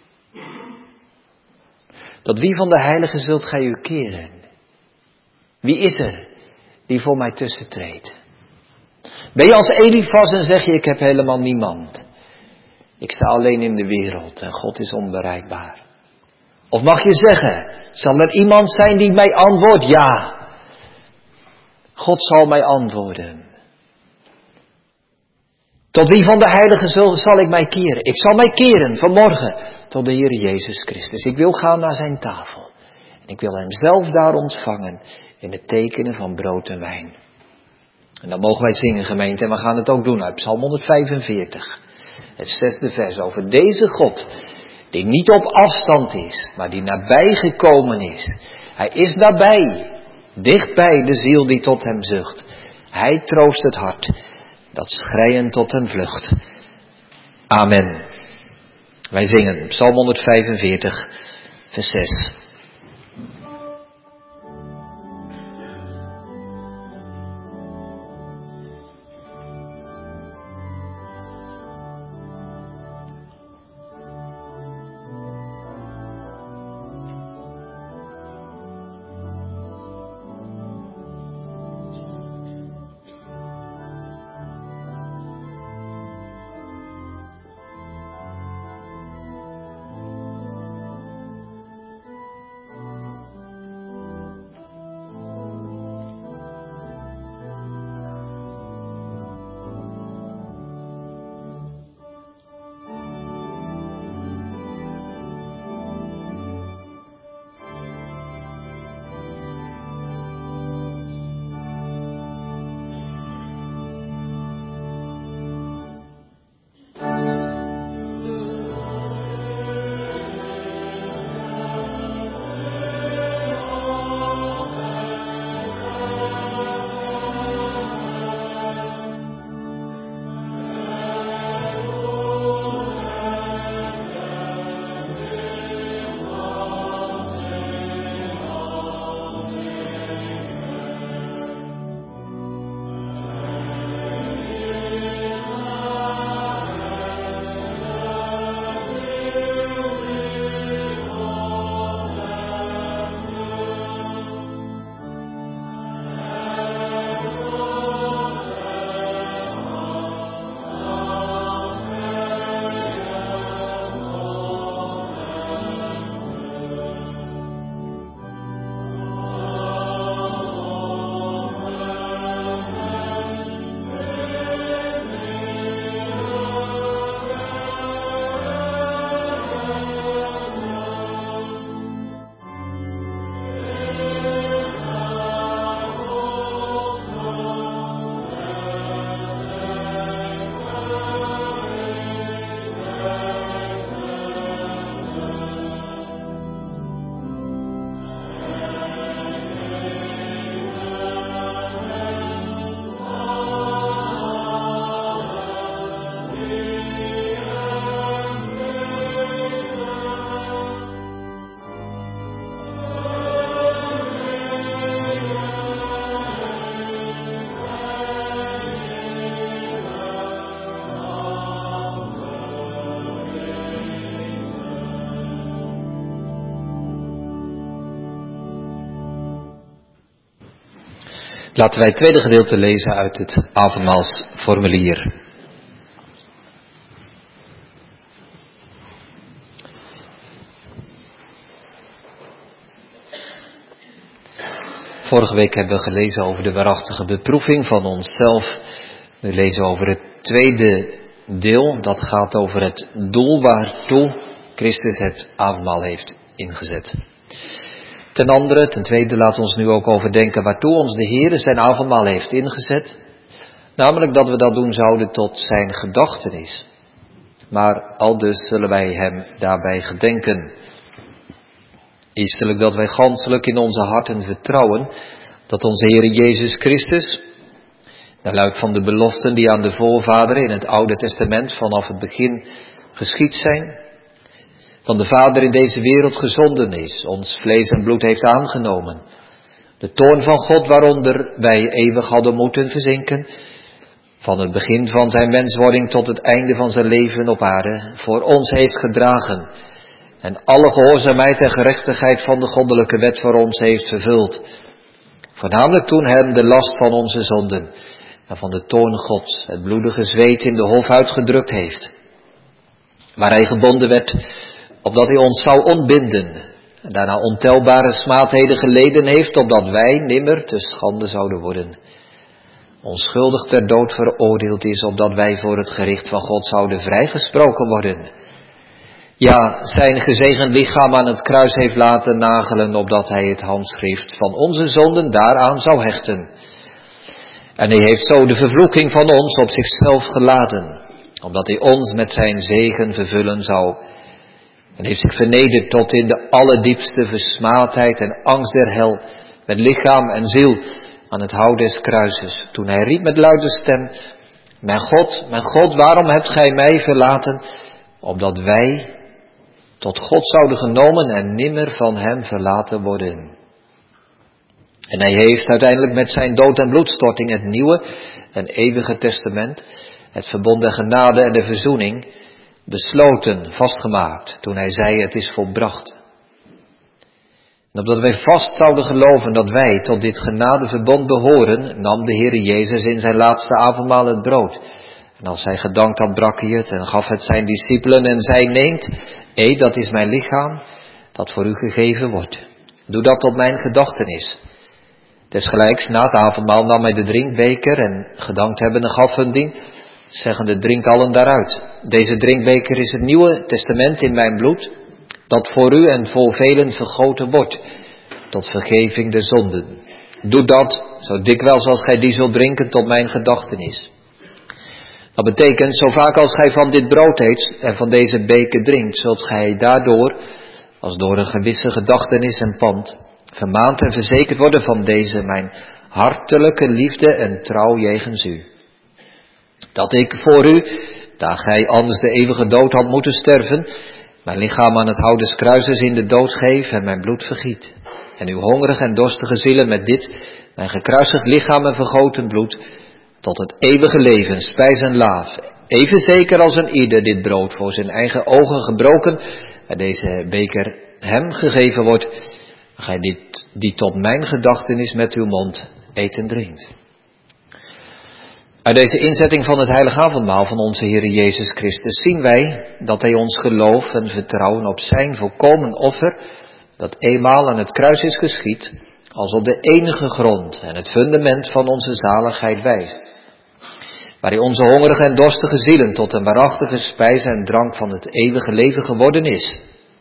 Tot wie van de heiligen zult gij u keren? Wie is er die voor mij tussentreedt? Ben je als Elifas en zeg je, ik heb helemaal niemand. Ik sta alleen in de wereld en God is onbereikbaar. Of mag je zeggen, zal er iemand zijn die mij antwoordt? Ja, God zal mij antwoorden. Tot wie van de heiligen zal, zal ik mij keren? Ik zal mij keren vanmorgen tot de Heer Jezus Christus. Ik wil gaan naar zijn tafel. En ik wil hem zelf daar ontvangen in het tekenen van brood en wijn. En dan mogen wij zingen, gemeente, en we gaan het ook doen uit Psalm honderdvijfenveertig. Het zesde vers over deze God, die niet op afstand is, maar die nabij gekomen is. Hij is nabij, dichtbij de ziel die tot hem zucht. Hij troost het hart, dat schreien tot een vlucht. Amen. Wij zingen Psalm honderdvijfenveertig, vers zes. Laten wij het tweede gedeelte lezen uit het avondmaalsformulier. Vorige week hebben we gelezen over de waarachtige beproeving van onszelf. Nu lezen we over het tweede deel. Dat gaat over het doel waartoe Christus het avondmaal heeft ingezet. Ten andere, ten tweede, laat ons nu ook overdenken waartoe ons de Heer zijn avondmaal heeft ingezet. Namelijk dat we dat doen zouden tot zijn gedachtenis. Maar aldus zullen wij hem daarbij gedenken. Eerstelijk dat wij ganselijk in onze harten vertrouwen dat onze Heer Jezus Christus, naar luid van de beloften die aan de voorvaderen in het Oude Testament vanaf het begin geschied zijn, van de Vader in deze wereld gezonden is, ons vlees en bloed heeft aangenomen, de toorn van God waaronder wij eeuwig hadden moeten verzinken, van het begin van zijn menswording tot het einde van zijn leven op aarde, voor ons heeft gedragen en alle gehoorzaamheid en gerechtigheid van de goddelijke wet voor ons heeft vervuld. Voornamelijk toen hem de last van onze zonden en van de toorn Gods het bloedige zweet in de hof uitgedrukt heeft, waar hij gebonden werd, opdat hij ons zou ontbinden, en daarna ontelbare smaadheden geleden heeft, opdat wij nimmer te schande zouden worden. Onschuldig ter dood veroordeeld is, opdat wij voor het gericht van God zouden vrijgesproken worden. Ja, zijn gezegend lichaam aan het kruis heeft laten nagelen, opdat hij het handschrift van onze zonden daaraan zou hechten. En hij heeft zo de vervloeking van ons op zichzelf geladen, opdat hij ons met zijn zegen vervullen zou. En heeft zich vernederd tot in de allerdiepste versmaadheid en angst der hel, met lichaam en ziel aan het hout des kruises, toen hij riep met luide stem: Mijn God, mijn God, waarom hebt gij mij verlaten? Opdat wij tot God zouden genomen en nimmer van hem verlaten worden. En hij heeft uiteindelijk met zijn dood en bloedstorting het nieuwe en eeuwige testament, het verbond der genade en de verzoening, besloten, vastgemaakt, toen hij zei: het is volbracht. En opdat wij vast zouden geloven dat wij tot dit genadeverbond behoren, nam de Heere Jezus in zijn laatste avondmaal het brood. En als hij gedankt had, brak hij het en gaf het zijn discipelen en zei: neemt, eet, dat is mijn lichaam, dat voor u gegeven wordt. Doe dat tot mijn gedachtenis. Desgelijks na het avondmaal nam hij de drinkbeker en gedankt hebbende gaf hun dien, zeggende: drink allen daaruit. Deze drinkbeker is het nieuwe testament in mijn bloed, dat voor u en voor velen vergoten wordt, tot vergeving der zonden. Doe dat, zo dikwijls als gij die zult drinken, tot mijn gedachtenis. Dat betekent, zo vaak als gij van dit brood eet en van deze beker drinkt, zult gij daardoor, als door een gewisse gedachtenis en pand, vermaand en verzekerd worden van deze mijn hartelijke liefde en trouw jegens u. Dat ik voor u, daar gij anders de eeuwige dood had moeten sterven, mijn lichaam aan het hout des kruises in de dood geef en mijn bloed vergiet. En uw hongerige en dorstige zielen met dit, mijn gekruisigd lichaam en vergoten bloed, tot het eeuwige leven spijs en laaf. Even zeker als een ieder dit brood voor zijn eigen ogen gebroken en deze beker hem gegeven wordt, gij dit, die tot mijn gedachtenis met uw mond eet en drinkt. Uit deze inzetting van het heilige avondmaal van onze Heer Jezus Christus zien wij dat hij ons geloof en vertrouwen op zijn volkomen offer, dat eenmaal aan het kruis is geschied, als op de enige grond en het fundament van onze zaligheid wijst. Waar hij onze hongerige en dorstige zielen tot een waarachtige spijs en drank van het eeuwige leven geworden is.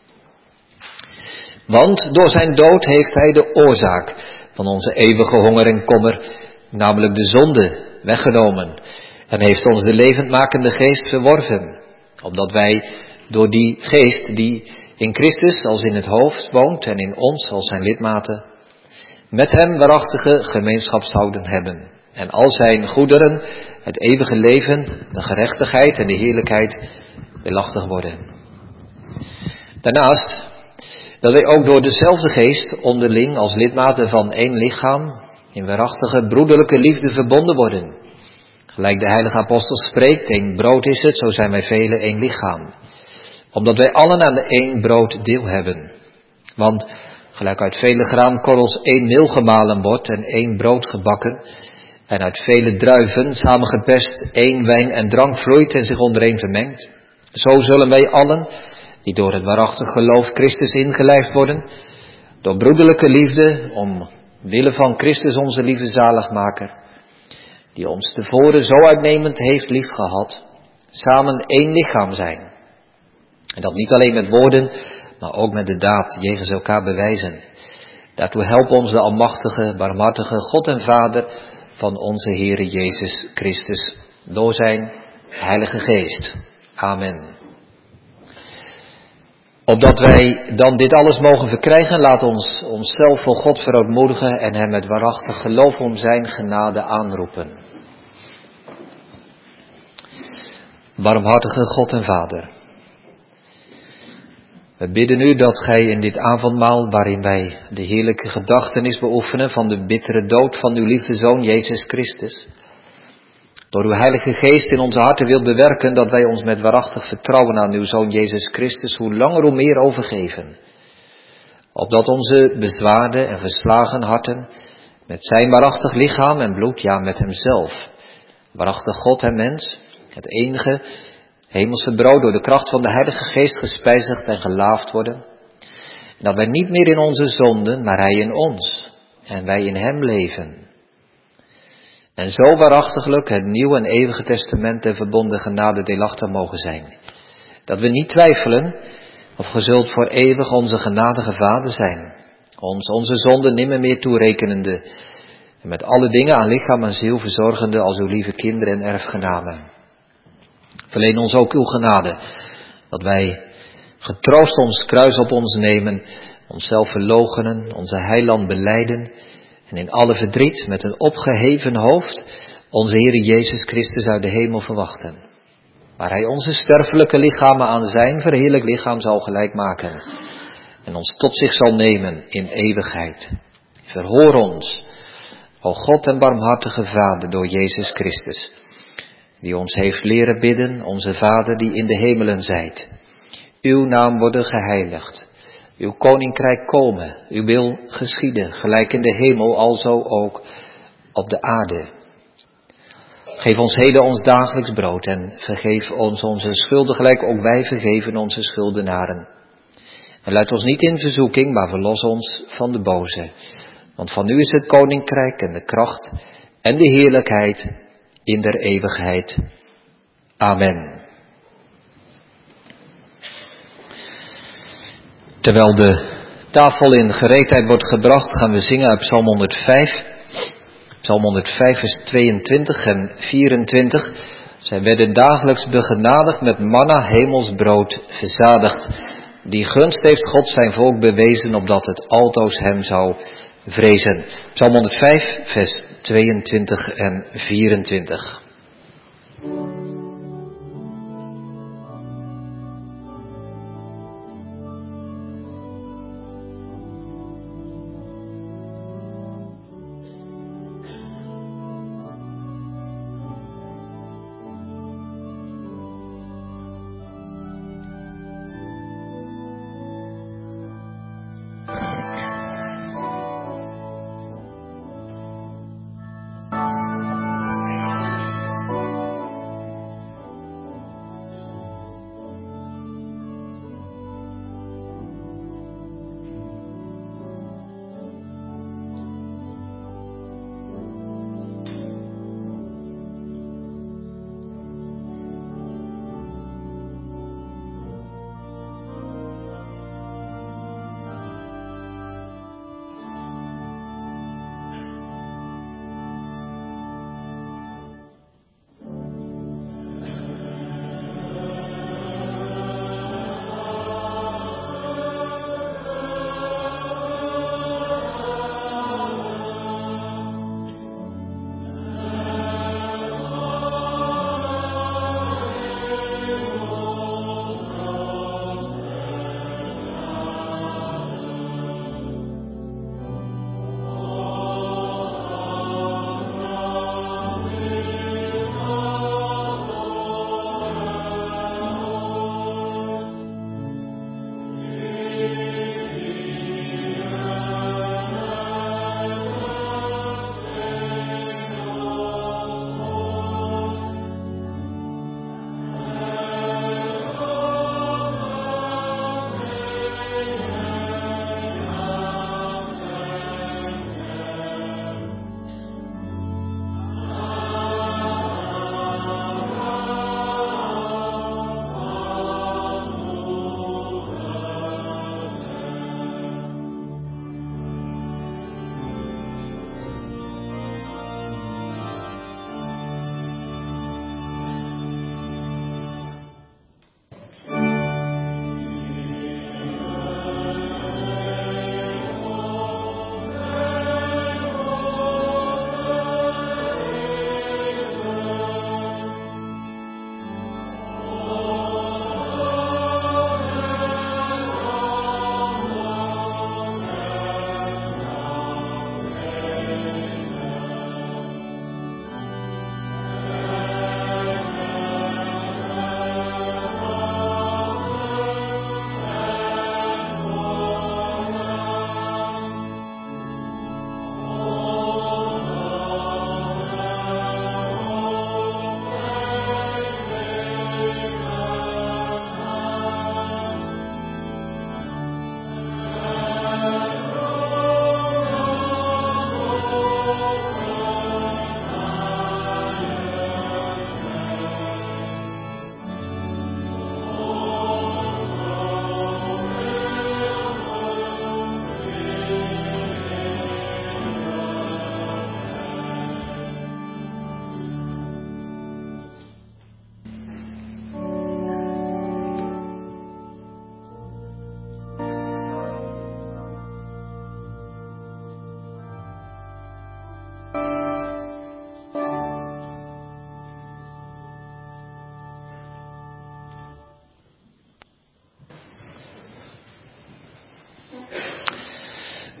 Want door zijn dood heeft hij de oorzaak van onze eeuwige honger en kommer, namelijk de zonde, weggenomen en heeft ons de levendmakende geest verworven, opdat wij door die geest die in Christus als in het hoofd woont en in ons als zijn lidmaten, met hem waarachtige gemeenschap zouden hebben en al zijn goederen, het eeuwige leven, de gerechtigheid en de heerlijkheid deelachtig worden. Daarnaast dat wij ook door dezelfde geest onderling als lidmaten van één lichaam in waarachtige broederlijke liefde verbonden worden. Gelijk de heilige apostel spreekt: één brood is het, zo zijn wij velen één lichaam. Omdat wij allen aan de één brood deel hebben. Want gelijk uit vele graankorrels één meel gemalen wordt en één brood gebakken, en uit vele druiven samengeperst één wijn en drank vloeit en zich ondereen vermengt, zo zullen wij allen, die door het waarachtig geloof Christus ingelijfd worden, door broederlijke liefde, om wille van Christus onze lieve zaligmaker, die ons tevoren zo uitnemend heeft liefgehad, samen één lichaam zijn. En dat niet alleen met woorden, maar ook met de daad jegens elkaar bewijzen. Daartoe helpt ons de almachtige, barmhartige God en Vader van onze Heere Jezus Christus door zijn Heilige Geest. Amen. Opdat wij dan dit alles mogen verkrijgen, laat ons onszelf voor God verootmoedigen en hem met waarachtig geloof om zijn genade aanroepen. Barmhartige God en Vader, we bidden u dat gij in dit avondmaal, waarin wij de heerlijke gedachtenis beoefenen van de bittere dood van uw lieve Zoon Jezus Christus, door uw Heilige Geest in onze harten wilt bewerken, dat wij ons met waarachtig vertrouwen aan uw Zoon Jezus Christus hoe langer hoe meer overgeven. Opdat onze bezwaarde en verslagen harten met zijn waarachtig lichaam en bloed, ja met hemzelf, waarachtig God en mens, het enige hemelse brood door de kracht van de Heilige Geest gespijzigd en gelaafd worden. En dat wij niet meer in onze zonden, maar hij in ons en wij in hem leven. En zo waarachtiglijk het nieuwe en eeuwige testament en verbonden genade deelachtig mogen zijn. Dat we niet twijfelen of ge zult voor eeuwig onze genadige Vader zijn. Ons onze zonden nimmer meer toerekenende. En met alle dingen aan lichaam en ziel verzorgende als uw lieve kinderen en erfgenamen. Verleen ons ook uw genade. Dat wij getroost ons kruis op ons nemen. Onszelf verloochenen, onze heiland belijden. En in alle verdriet met een opgeheven hoofd onze Heere Jezus Christus uit de hemel verwachten. Waar hij onze sterfelijke lichamen aan zijn verheerlijk lichaam zal gelijk maken. En ons tot zich zal nemen in eeuwigheid. Verhoor ons, o God en barmhartige Vader, door Jezus Christus. Die ons heeft leren bidden, onze Vader die in de hemelen zijt. Uw naam worden geheiligd. Uw koninkrijk komen, uw wil geschieden, gelijk in de hemel, alzo ook op de aarde. Geef ons heden ons dagelijks brood en vergeef ons onze schulden, gelijk ook wij vergeven onze schuldenaren. En leid ons niet in verzoeking, maar verlos ons van de boze. Want van u is het koninkrijk en de kracht en de heerlijkheid in der eeuwigheid. Amen. Terwijl de tafel in gereedheid wordt gebracht, gaan we zingen uit Psalm honderdvijf. Psalm honderdvijf vers tweeëntwintig en vierentwintig. Zij werden dagelijks begenadigd met manna hemelsbrood verzadigd. Die gunst heeft God zijn volk bewezen, opdat het altoos hem zou vrezen. Psalm honderdvijf vers tweeëntwintig en vierentwintig.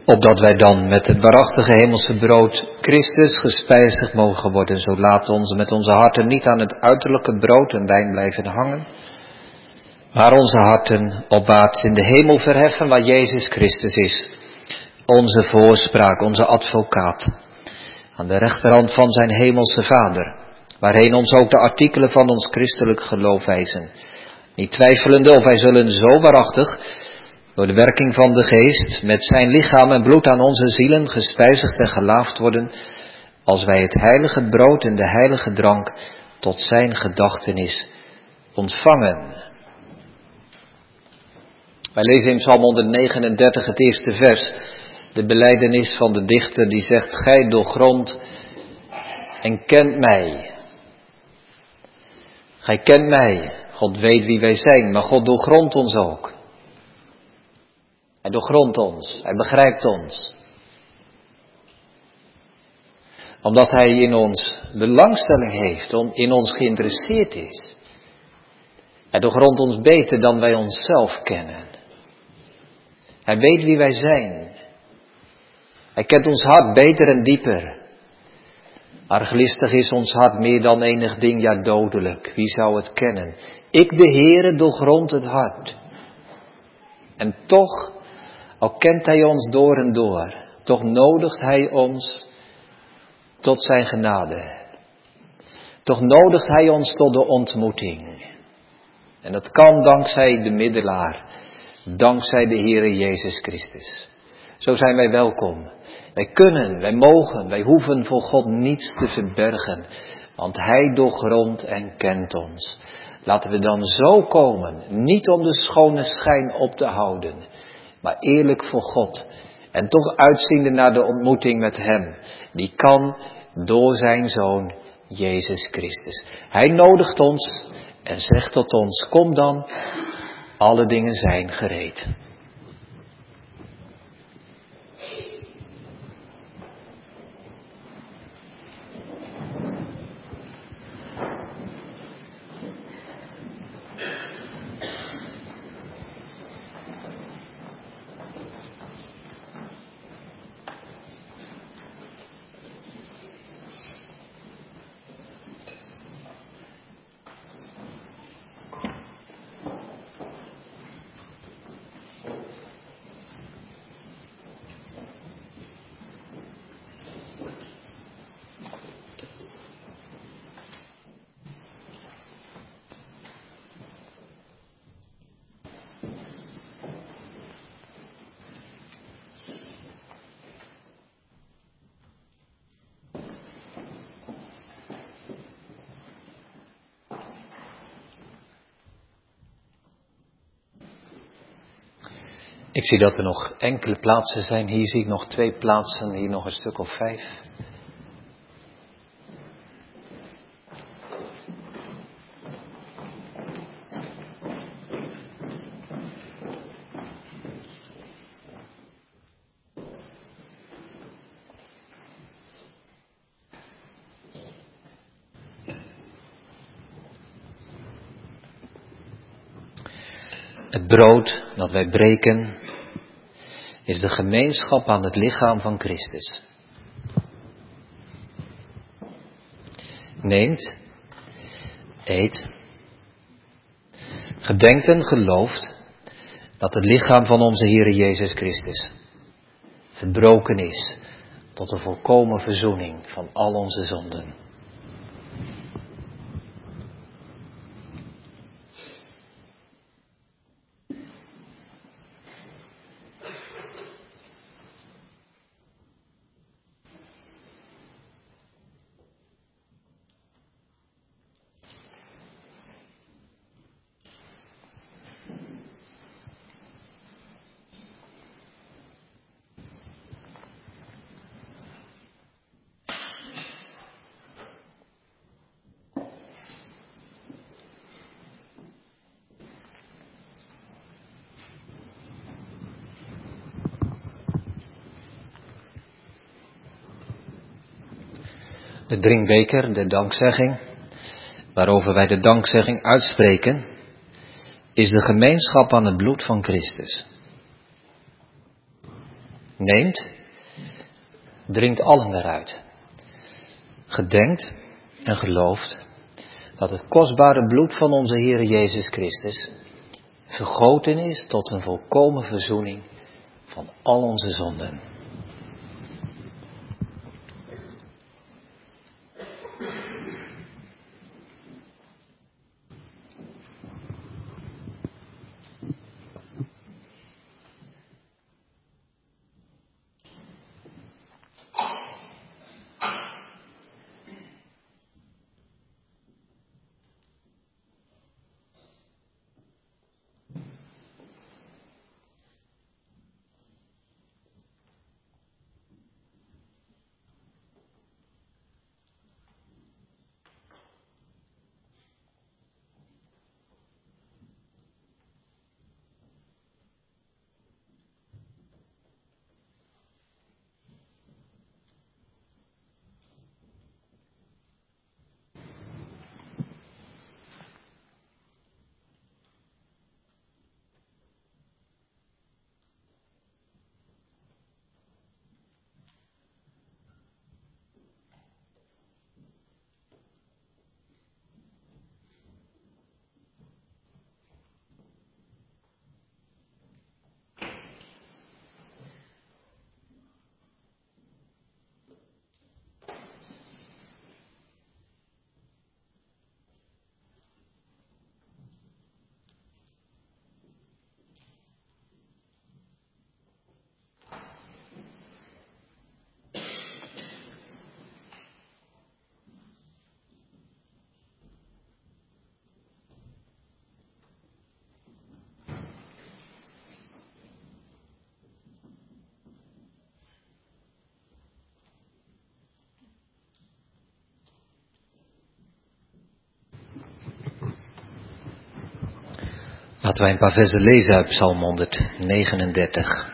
opdat wij dan met het waarachtige hemelse brood Christus gespijzigd mogen worden. Zo laat ons met onze harten niet aan het uiterlijke brood en wijn blijven hangen, maar onze harten opwaarts in de hemel verheffen, waar Jezus Christus is, onze voorspraak, onze advocaat, aan de rechterhand van zijn hemelse Vader, waarheen ons ook de artikelen van ons christelijk geloof wijzen. Niet twijfelende of wij zullen zo waarachtig, door de werking van de Geest, met zijn lichaam en bloed aan onze zielen gespijzigd en gelaafd worden, als wij het heilige brood en de heilige drank tot zijn gedachtenis ontvangen. Wij lezen in Psalm honderdnegenendertig het eerste vers, de belijdenis van de dichter die zegt: Gij doorgrondt en kent mij. Gij kent mij. God weet wie wij zijn, maar God doorgrondt ons ook. Hij doorgrondt ons, hij begrijpt ons. Omdat hij in ons belangstelling heeft, in ons geïnteresseerd is. Hij doorgrondt ons beter dan wij onszelf kennen. Hij weet wie wij zijn. Hij kent ons hart beter en dieper. Arglistig is ons hart meer dan enig ding, ja dodelijk. Wie zou het kennen? Ik, de Heere, doorgrond het hart. En toch, al kent hij ons door en door, toch nodigt hij ons tot zijn genade. Toch nodigt hij ons tot de ontmoeting. En dat kan dankzij de middelaar, dankzij de Heere Jezus Christus. Zo zijn wij welkom. Wij kunnen, wij mogen, wij hoeven voor God niets te verbergen, want hij doorgrondt en kent ons. Laten we dan zo komen, niet om de schone schijn op te houden, maar eerlijk voor God. En toch uitziende naar de ontmoeting met hem, die kan door zijn Zoon Jezus Christus. Hij nodigt ons en zegt tot ons: kom dan, alle dingen zijn gereed. Ik zie dat er nog enkele plaatsen zijn. Hier zie ik nog twee plaatsen, hier nog een stuk of vijf. Het brood dat wij breken is de gemeenschap aan het lichaam van Christus. Neemt, eet, gedenkt en gelooft dat het lichaam van onze Heere Jezus Christus verbroken is tot een volkomen verzoening van al onze zonden. De drinkbeker, de dankzegging, waarover wij de dankzegging uitspreken, is de gemeenschap aan het bloed van Christus. Neemt, drinkt allen eruit. Gedenkt en gelooft dat het kostbare bloed van onze Heer Jezus Christus vergoten is tot een volkomen verzoening van al onze zonden. Laten wij een paar versen lezen uit Psalm honderdnegenendertig.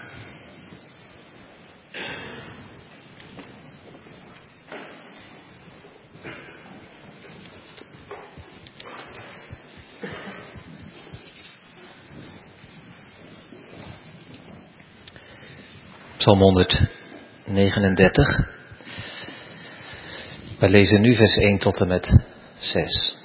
Psalm honderdnegenendertig. Wij lezen nu vers één tot en met zes.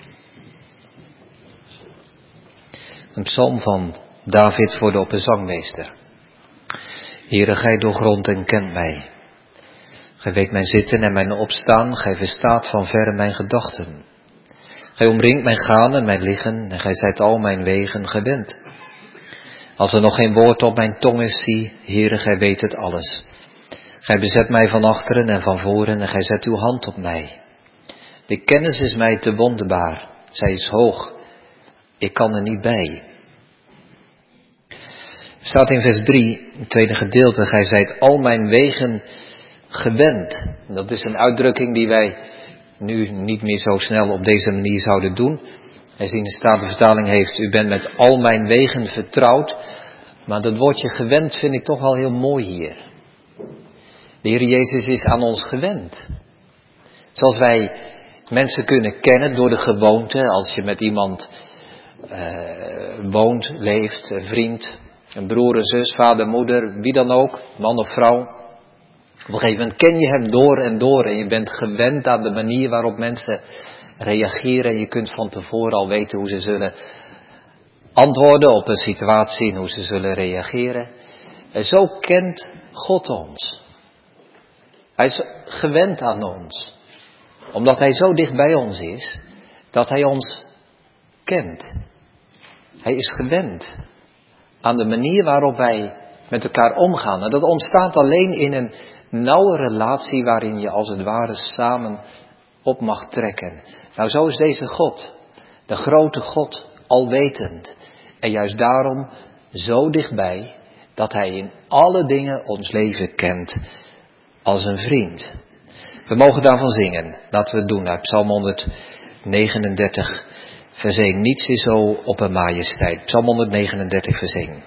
Een psalm van David voor de opperzangmeester. Heere, gij doorgrondt en kent mij. Gij weet mijn zitten en mijn opstaan, gij verstaat van verre mijn gedachten. Gij omringt mijn gaan en mijn liggen, en gij zijt al mijn wegen gewend. Als er nog geen woord op mijn tong is, zie, Heere, gij weet het alles. Gij bezet mij van achteren en van voren, en gij zet uw hand op mij. De kennis is mij te wonderbaar, zij is hoog, ik kan er niet bij. Staat in vers drie, het tweede gedeelte, gij zijt al mijn wegen gewend. Dat is een uitdrukking die wij nu niet meer zo snel op deze manier zouden doen. Hij in de Statenvertaling heeft, u bent met al mijn wegen vertrouwd. Maar dat woordje gewend vind ik toch wel heel mooi hier. De Heer Jezus is aan ons gewend. Zoals wij mensen kunnen kennen door de gewoonte, als je met iemand uh, woont, leeft, een vriend, een broer, een zus, vader, moeder, wie dan ook, man of vrouw. Op een gegeven moment ken je hem door en door en je bent gewend aan de manier waarop mensen reageren. En je kunt van tevoren al weten hoe ze zullen antwoorden op een situatie en hoe ze zullen reageren. En zo kent God ons. Hij is gewend aan ons. Omdat hij zo dicht bij ons is, dat hij ons kent. Hij is gewend aan de manier waarop wij met elkaar omgaan. En dat ontstaat alleen in een nauwe relatie waarin je als het ware samen op mag trekken. Nou, zo is deze God. De grote God, alwetend. En juist daarom zo dichtbij dat hij in alle dingen ons leven kent als een vriend. We mogen daarvan zingen. Laten we het doen uit Psalm honderdnegenendertig, vers één. Niets is zo op een majesteit. Psalm honderdnegenendertig, vers één.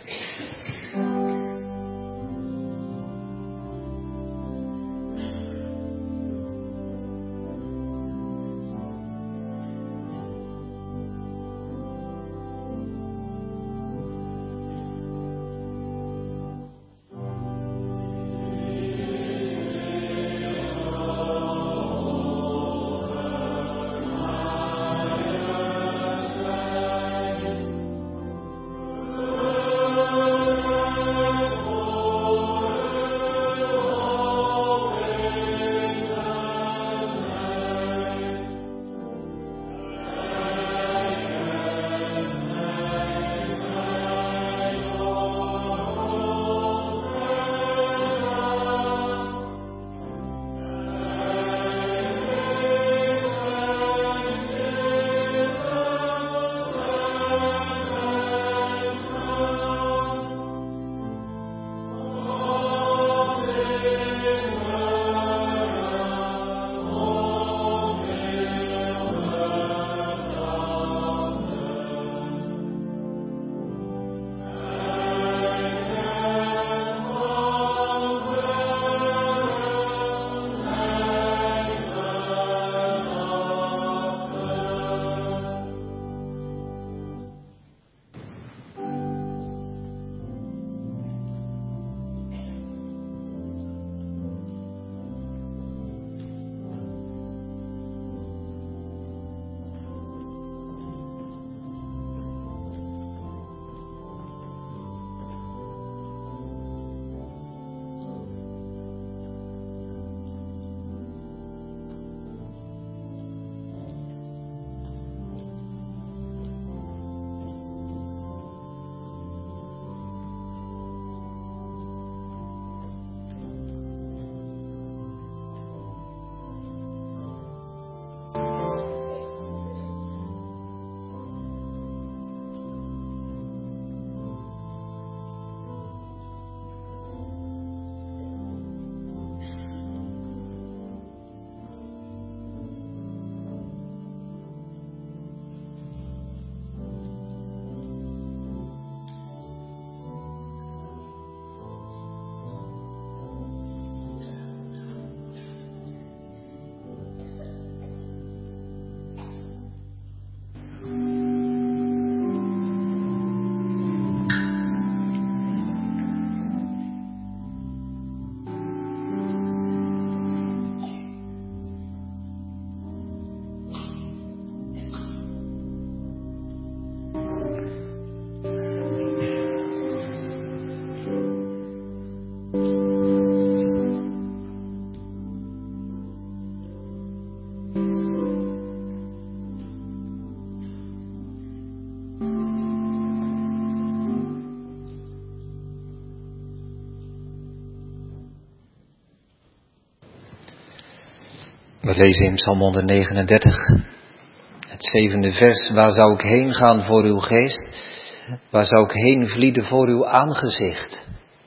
We lezen in Psalm honderdnegenendertig, het zevende vers. Waar zou ik heen gaan voor uw geest? Waar zou ik heen vlieden voor uw aangezicht?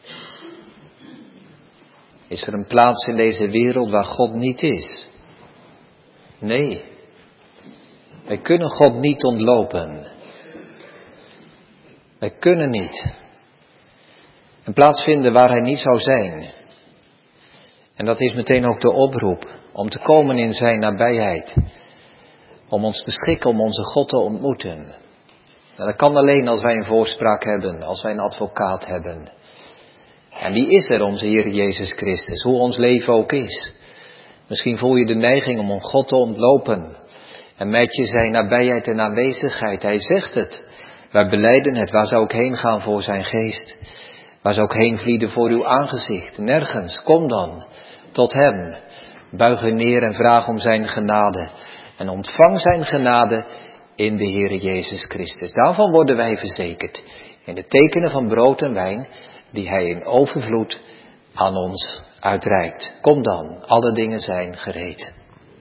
Is er een plaats in deze wereld waar God niet is? Nee. Wij kunnen God niet ontlopen. Wij kunnen niet een plaats vinden waar hij niet zou zijn. En dat is meteen ook de oproep om te komen in zijn nabijheid. Om ons te schikken om onze God te ontmoeten. En dat kan alleen als wij een voorspraak hebben, als wij een advocaat hebben. En die is er, onze Heer Jezus Christus, hoe ons leven ook is. Misschien voel je de neiging om om God te ontlopen. En met je zijn nabijheid en aanwezigheid. Hij zegt het. Wij belijden het. Waar zou ik heen gaan voor zijn geest? Waar zou ik heen vlieden voor uw aangezicht? Nergens. Kom dan tot hem. Buig u neer en vraag om zijn genade. En ontvang zijn genade in de Heere Jezus Christus. Daarvan worden wij verzekerd. In de tekenen van brood en wijn die hij in overvloed aan ons uitreikt. Kom dan. Alle dingen zijn gereed.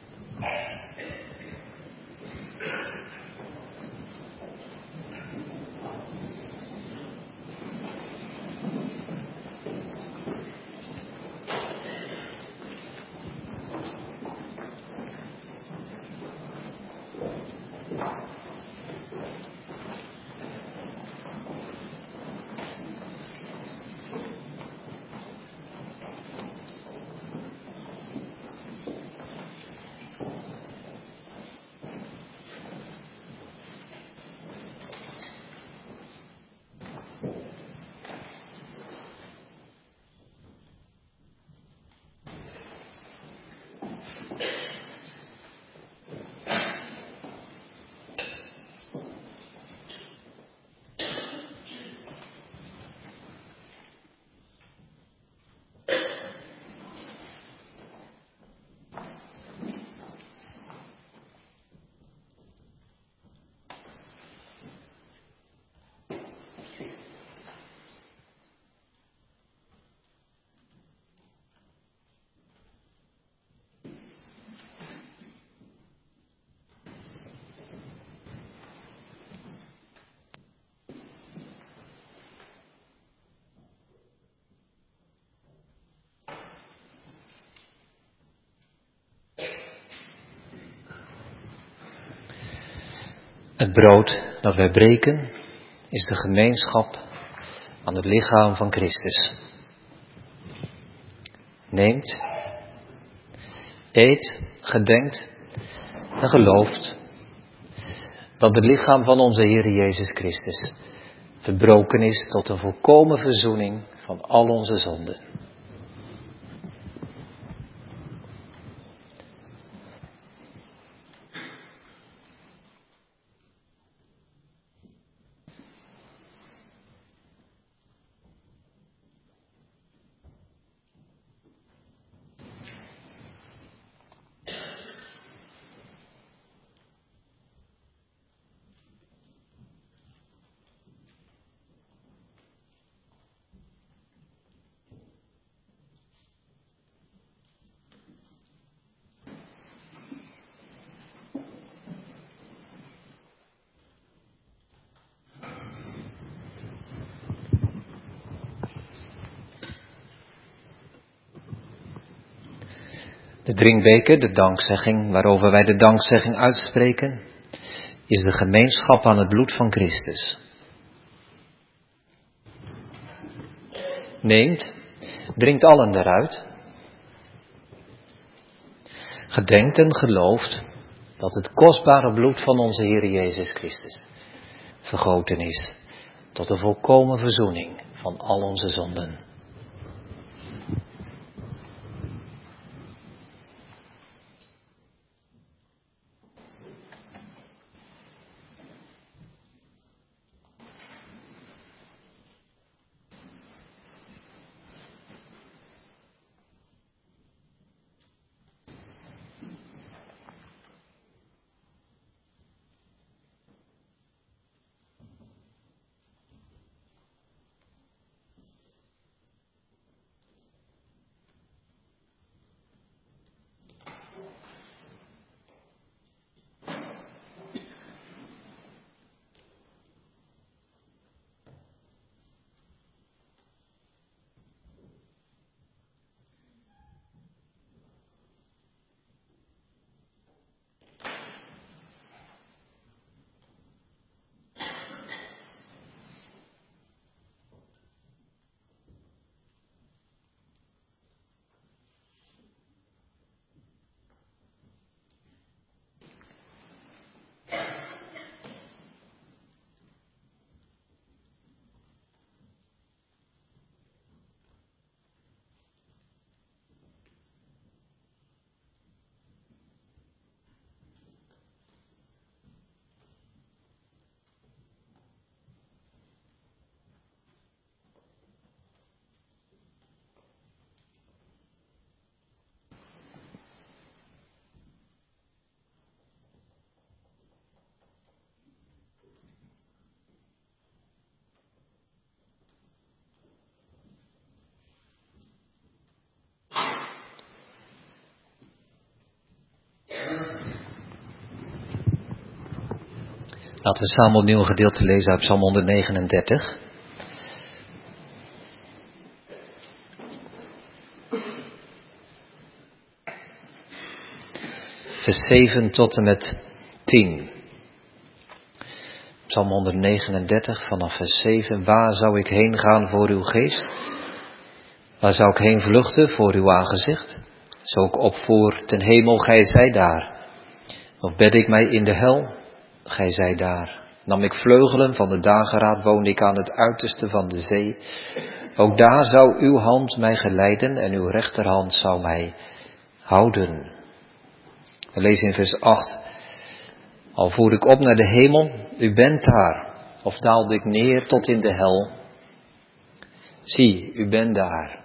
Het brood dat wij breken is de gemeenschap aan het lichaam van Christus. Neemt, eet, gedenkt en gelooft dat het lichaam van onze Heer Jezus Christus verbroken is tot een volkomen verzoening van al onze zonden. De drinkbeker, de dankzegging, waarover wij de dankzegging uitspreken, is de gemeenschap aan het bloed van Christus. Neemt, drinkt allen daaruit. Gedenkt en gelooft dat het kostbare bloed van onze Heer Jezus Christus vergoten is tot de volkomen verzoening van al onze zonden. Laten we samen opnieuw een gedeelte lezen uit Psalm honderdnegenendertig. Vers zeven tot en met tien. Psalm honderdnegenendertig vanaf vers zeven. Waar zou ik heen gaan voor uw geest? Waar zou ik heen vluchten voor uw aangezicht? Zo ik opvoer ten hemel, gij zij daar. Of bed ik mij in de hel, gij zij daar. Nam ik vleugelen van de dageraad, woonde ik aan het uiterste van de zee. Ook daar zou uw hand mij geleiden en uw rechterhand zou mij houden. We lezen in vers acht. Al voer ik op naar de hemel, u bent daar. Of daalde ik neer tot in de hel. Zie, u bent daar.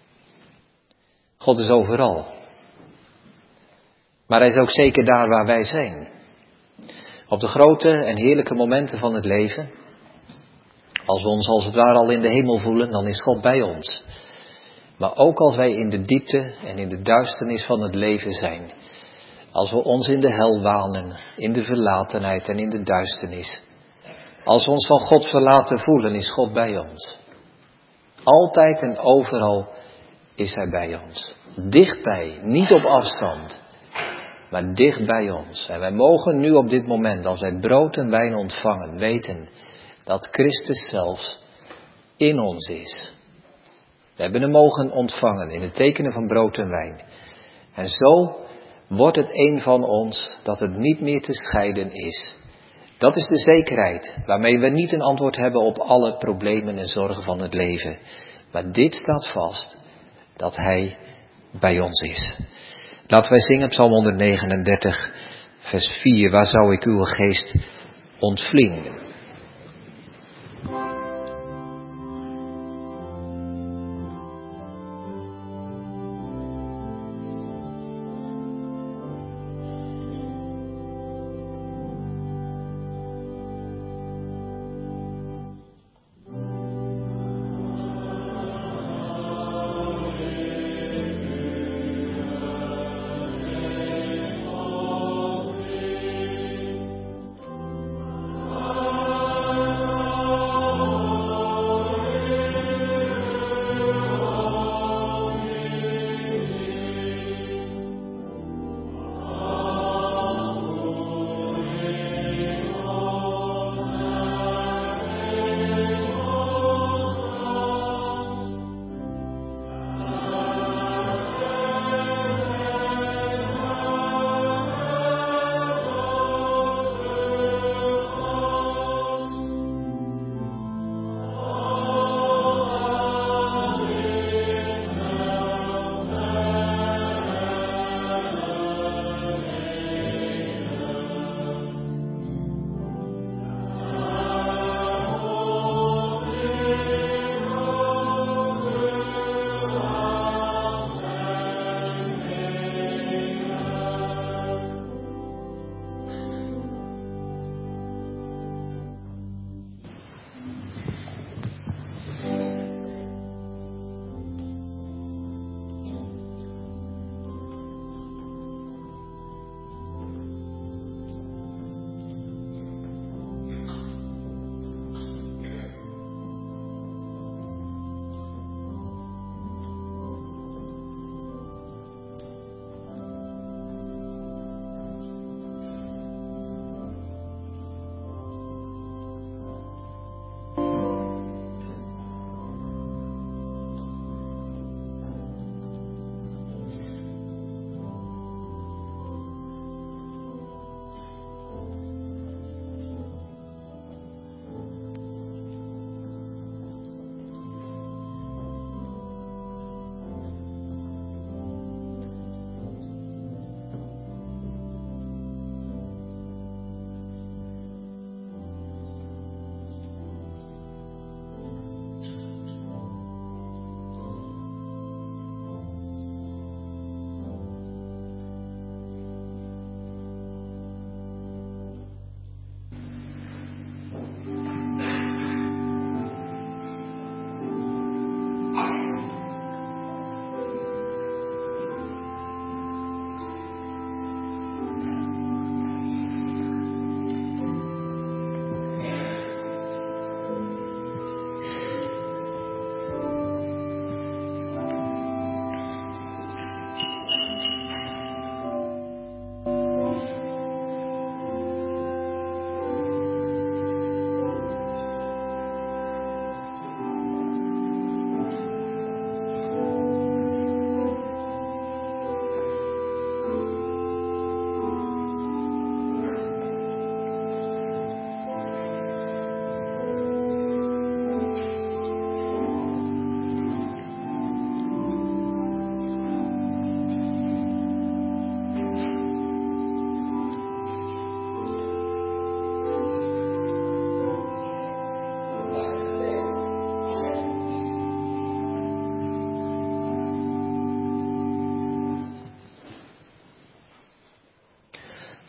God is overal. Maar hij is ook zeker daar waar wij zijn. Op de grote en heerlijke momenten van het leven. Als we ons als het ware al in de hemel voelen, dan is God bij ons. Maar ook als wij in de diepte en in de duisternis van het leven zijn. Als we ons in de hel wanen, in de verlatenheid en in de duisternis. Als we ons van God verlaten voelen, is God bij ons. Altijd en overal is hij bij ons. Dichtbij, niet op afstand, maar dicht bij ons. En wij mogen nu op dit moment, als wij brood en wijn ontvangen, weten dat Christus zelfs in ons is. We hebben hem mogen ontvangen in het tekenen van brood en wijn. En zo wordt het een van ons dat het niet meer te scheiden is. Dat is de zekerheid waarmee we niet een antwoord hebben op alle problemen en zorgen van het leven. Maar dit staat vast, dat hij bij ons is. Laten wij zingen Psalm honderdnegenendertig, vers vier. Waar zou ik uw geest ontvliegen? Oh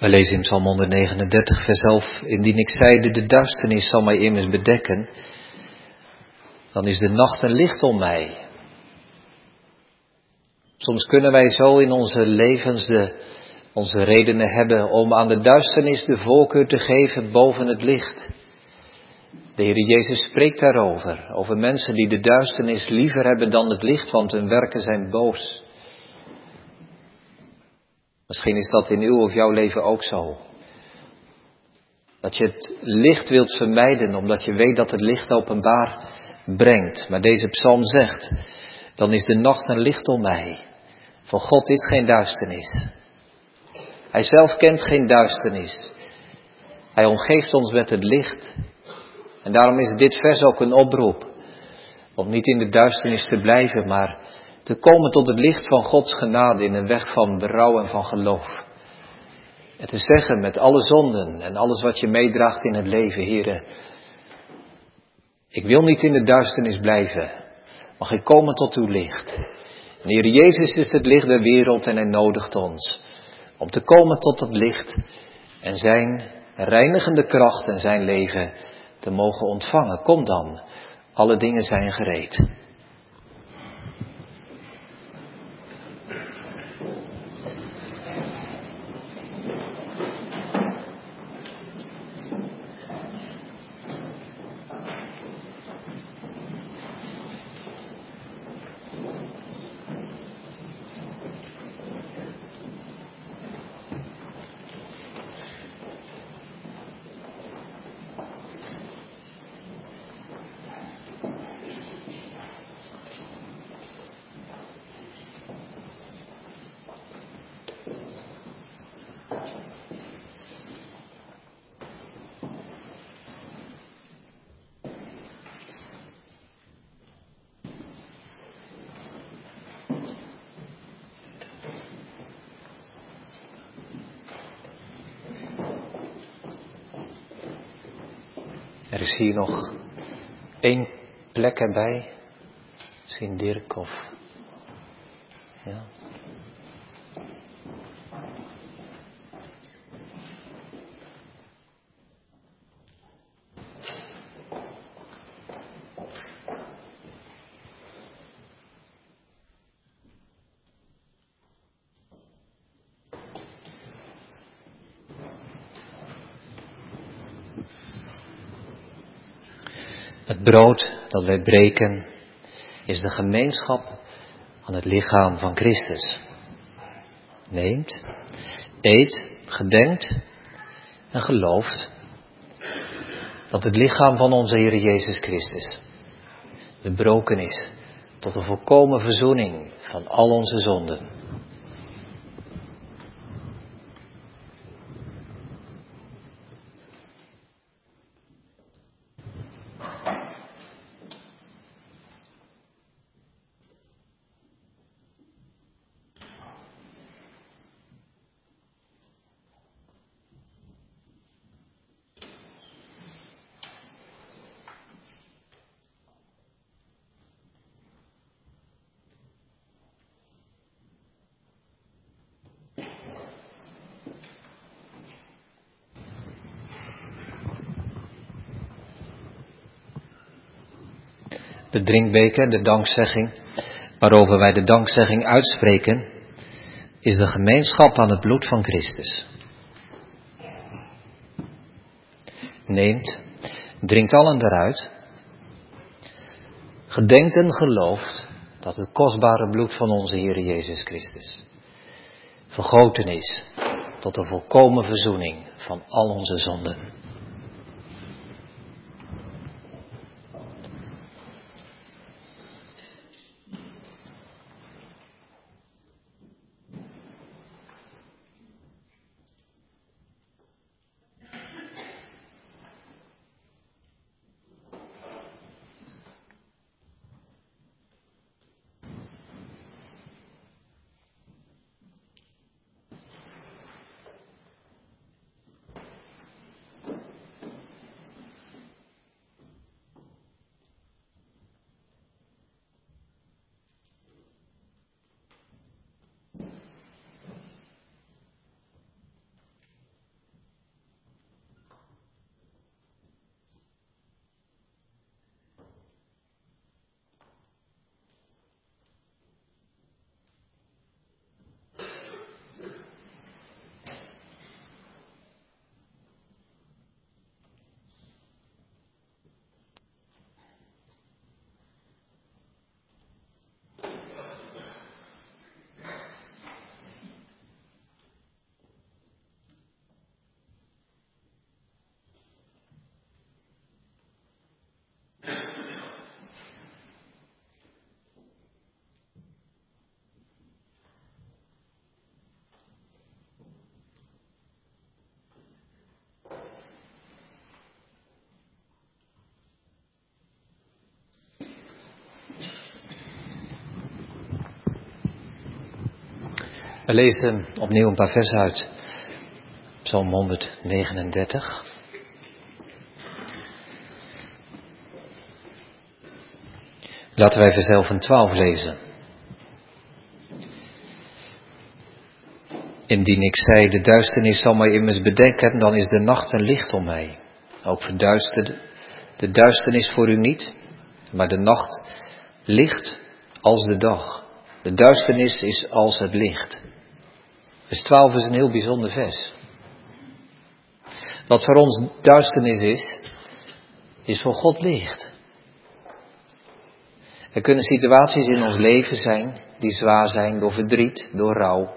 We lezen in Psalm honderdnegenendertig, vers elf. Indien ik zeide, de duisternis zal mij immers bedekken, dan is de nacht een licht om mij. Soms kunnen wij zo in onze levens de, onze redenen hebben om aan de duisternis de voorkeur te geven boven het licht. De Heer Jezus spreekt daarover, over mensen die de duisternis liever hebben dan het licht, want hun werken zijn boos. Misschien is dat in uw of jouw leven ook zo. Dat je het licht wilt vermijden, omdat je weet dat het licht openbaar brengt. Maar deze psalm zegt, dan is de nacht een licht om mij. Voor God is geen duisternis. Hij zelf kent geen duisternis. Hij omgeeft ons met het licht. En daarom is dit vers ook een oproep. Om niet in de duisternis te blijven, maar te komen tot het licht van Gods genade in een weg van berouw en van geloof. En te zeggen met alle zonden en alles wat je meedraagt in het leven, Heere, ik wil niet in de duisternis blijven, mag ik komen tot uw licht. En Heere Jezus is het licht der wereld en hij nodigt ons om te komen tot het licht en zijn reinigende kracht en zijn leven te mogen ontvangen. Kom dan, alle dingen zijn gereed. Er is hier nog één plek erbij. Misschien Dirk of... Ja. Het brood dat wij breken is de gemeenschap aan het lichaam van Christus. Neemt, eet, gedenkt en gelooft dat het lichaam van onze Heer Jezus Christus gebroken is tot een volkomen verzoening van al onze zonden. De drinkbeker, de dankzegging, waarover wij de dankzegging uitspreken, is de gemeenschap aan het bloed van Christus. Neemt, drinkt allen eruit, gedenkt en gelooft dat het kostbare bloed van onze Heer Jezus Christus vergoten is tot de volkomen verzoening van al onze zonden. We lezen opnieuw een paar versen uit Psalm honderdnegenendertig. Laten wij vers elf en twaalf lezen. Indien ik zei, de duisternis zal mij immers bedekken, dan is de nacht een licht om mij. Ook verduisterde de duisternis voor u niet, maar de nacht licht als de dag. De duisternis is als het licht. Vers twaalf is een heel bijzonder vers. Wat voor ons duisternis is, is voor God licht. Er kunnen situaties in ons leven zijn die zwaar zijn door verdriet, door rouw,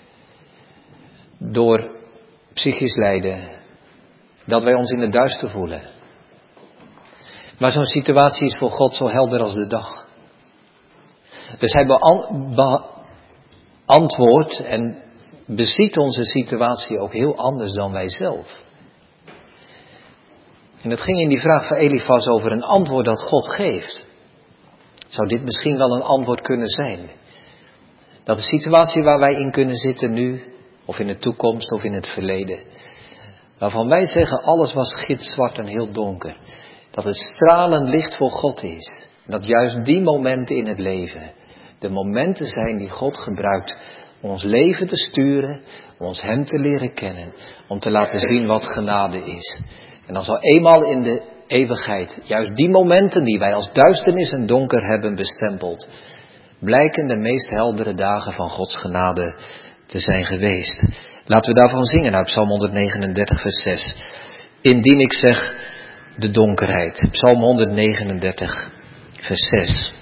door psychisch lijden, dat wij ons in het duister voelen. Maar zo'n situatie is voor God zo helder als de dag. Dus hij beantwoordt en beziet onze situatie ook heel anders dan wij zelf. En het ging in die vraag van Elifas over een antwoord dat God geeft. Zou dit misschien wel een antwoord kunnen zijn? Dat de situatie waar wij in kunnen zitten nu, of in de toekomst of in het verleden, waarvan wij zeggen alles was gitzwart en heel donker, dat het stralend licht voor God is. Dat juist die momenten in het leven de momenten zijn die God gebruikt om ons leven te sturen, om ons hem te leren kennen, om te laten zien wat genade is. En dan zal eenmaal in de eeuwigheid juist die momenten die wij als duisternis en donker hebben bestempeld, blijken de meest heldere dagen van Gods genade te zijn geweest. Laten we daarvan zingen uit Psalm honderdnegenendertig vers zes. Indien ik zeg de donkerheid. Psalm honderdnegenendertig vers zes.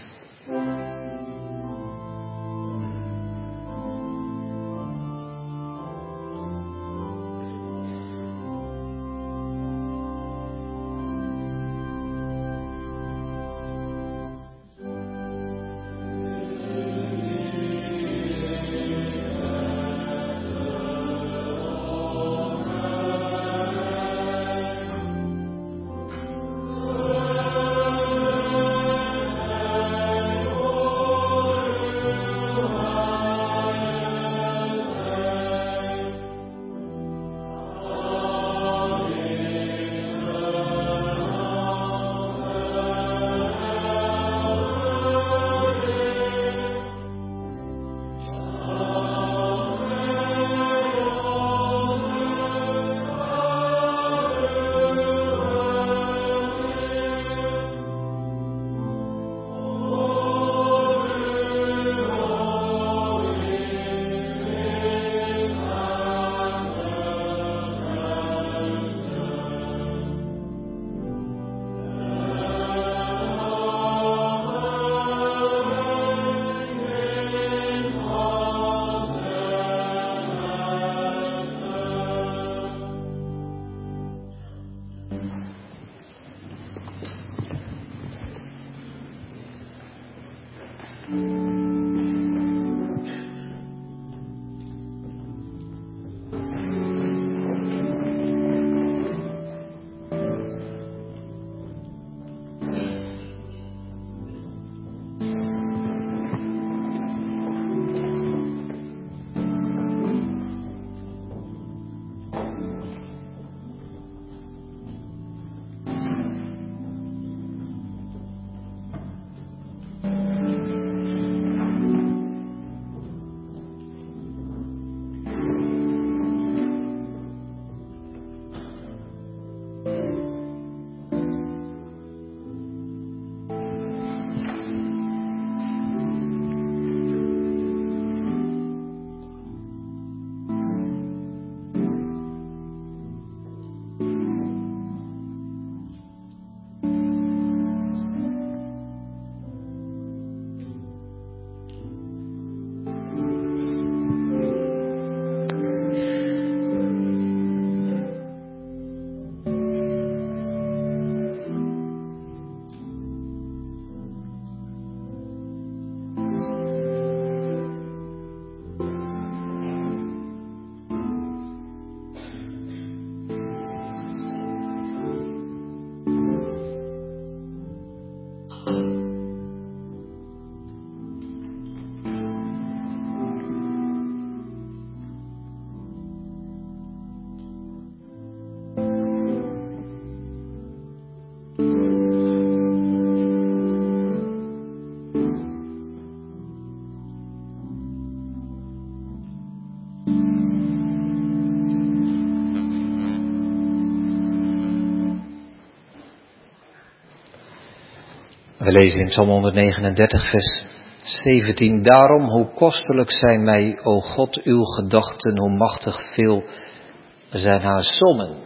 We lezen in Psalm honderdnegenendertig, vers zeventien. Daarom, hoe kostelijk zijn mij, o God, uw gedachten, hoe machtig veel zijn haar sommen.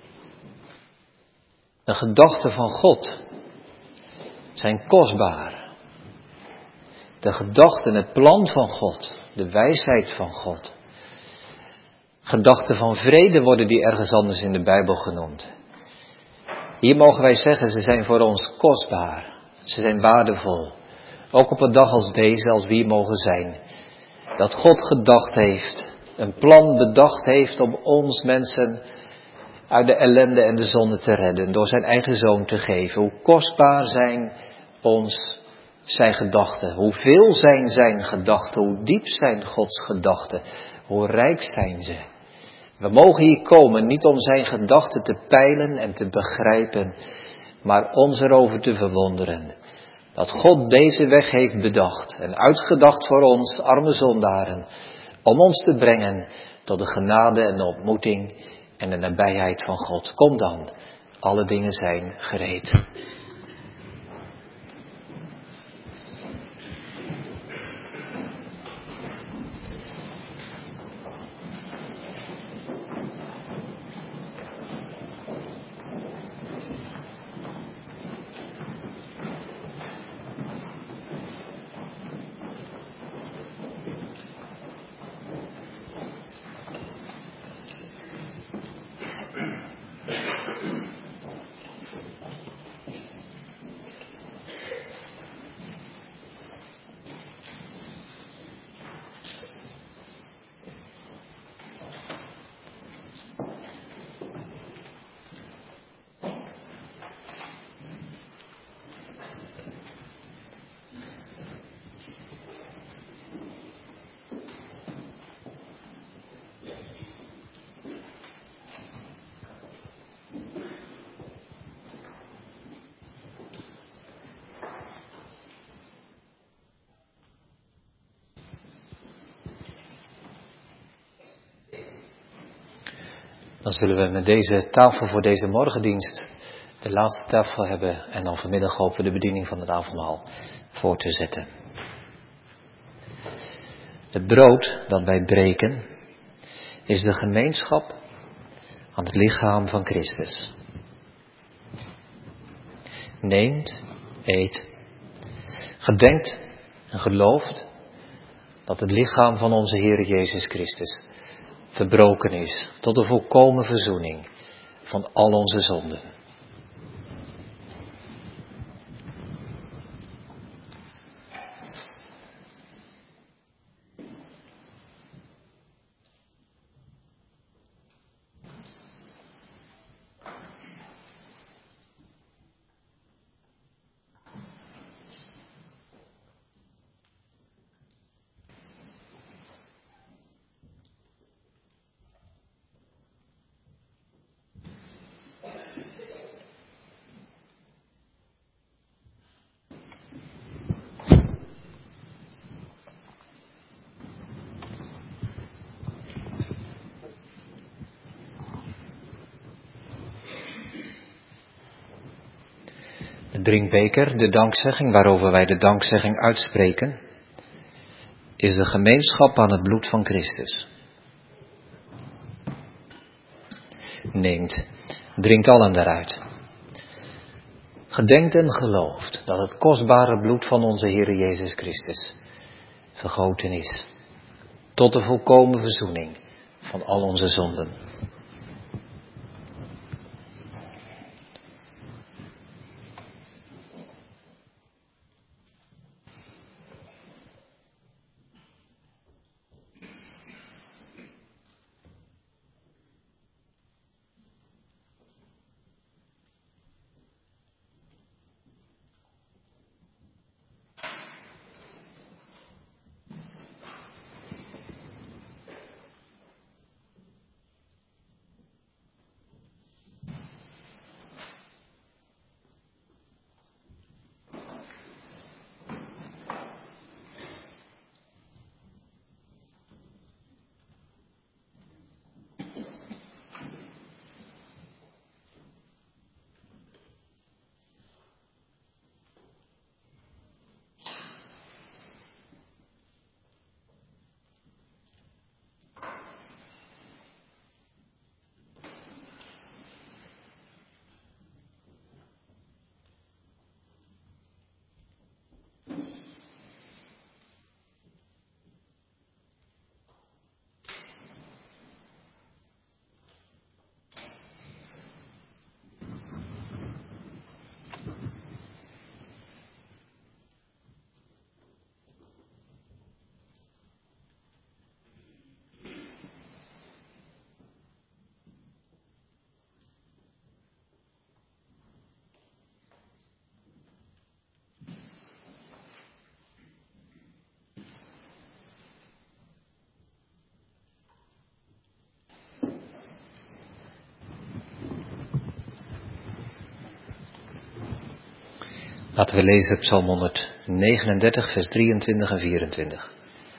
De gedachten van God zijn kostbaar. De gedachten, het plan van God, de wijsheid van God. Gedachten van vrede worden die ergens anders in de Bijbel genoemd. Hier mogen wij zeggen, ze zijn voor ons kostbaar. Ze zijn waardevol. Ook op een dag als deze, als we hier mogen zijn. Dat God gedacht heeft, een plan bedacht heeft om ons mensen uit de ellende en de zonde te redden. Door zijn eigen zoon te geven. Hoe kostbaar zijn ons zijn gedachten. Hoeveel zijn zijn gedachten. Hoe diep zijn Gods gedachten. Hoe rijk zijn ze. We mogen hier komen niet om zijn gedachten te peilen en te begrijpen. Maar ons erover te verwonderen. Dat God deze weg heeft bedacht en uitgedacht voor ons, arme zondaren. Om ons te brengen tot de genade en de ontmoeting en de nabijheid van God. Kom dan, alle dingen zijn gereed. Dan zullen we met deze tafel voor deze morgendienst de laatste tafel hebben en dan vanmiddag hopen we de bediening van het avondmaal voor te zetten. Het brood dat wij breken is de gemeenschap aan het lichaam van Christus. Neemt, eet, gedenkt en gelooft dat het lichaam van onze Heer Jezus Christus verbroken is tot de volkomen verzoening van al onze zonden. De drinkbeker, de dankzegging waarover wij de dankzegging uitspreken, is de gemeenschap aan het bloed van Christus. Neemt, drinkt allen daaruit. Gedenkt en gelooft dat het kostbare bloed van onze Heer Jezus Christus vergoten is tot de volkomen verzoening van al onze zonden. Laten we lezen Psalm honderdnegenendertig, vers drieëntwintig en vierentwintig.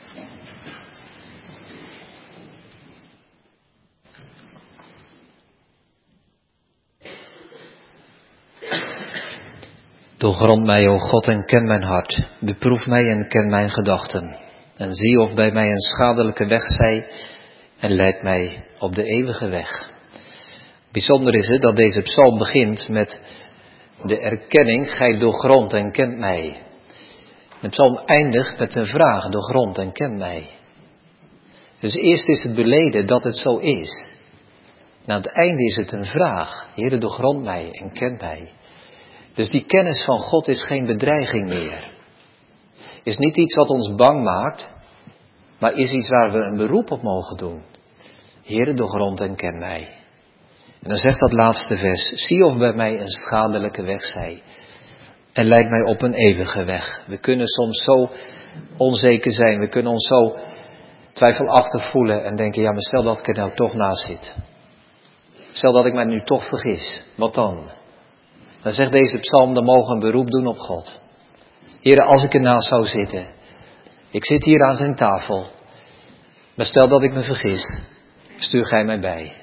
Doorgrond mij, o God, en ken mijn hart. Beproef mij en ken mijn gedachten. En zie of bij mij een schadelijke weg zij en leid mij op de eeuwige weg. Bijzonder is het dat deze psalm begint met de erkenning, gij doorgrondt en kent mij. De psalm eindigt met een vraag, doorgrondt en kent mij. Dus eerst is het beleden dat het zo is. Na het einde is het een vraag, Heere, doorgrond mij en kent mij. Dus die kennis van God is geen bedreiging meer. Is niet iets wat ons bang maakt, maar is iets waar we een beroep op mogen doen. Heere, doorgrond en ken mij. En dan zegt dat laatste vers, zie of bij mij een schadelijke weg zij. En leid mij op een eeuwige weg. We kunnen soms zo onzeker zijn, we kunnen ons zo twijfelachtig voelen en denken, ja, maar stel dat ik er nou toch naast zit. Stel dat ik mij nu toch vergis, wat dan? Dan zegt deze psalm, dan mogen we een beroep doen op God. Heere, als ik ernaast zou zitten, ik zit hier aan zijn tafel, maar stel dat ik me vergis, stuur gij mij bij.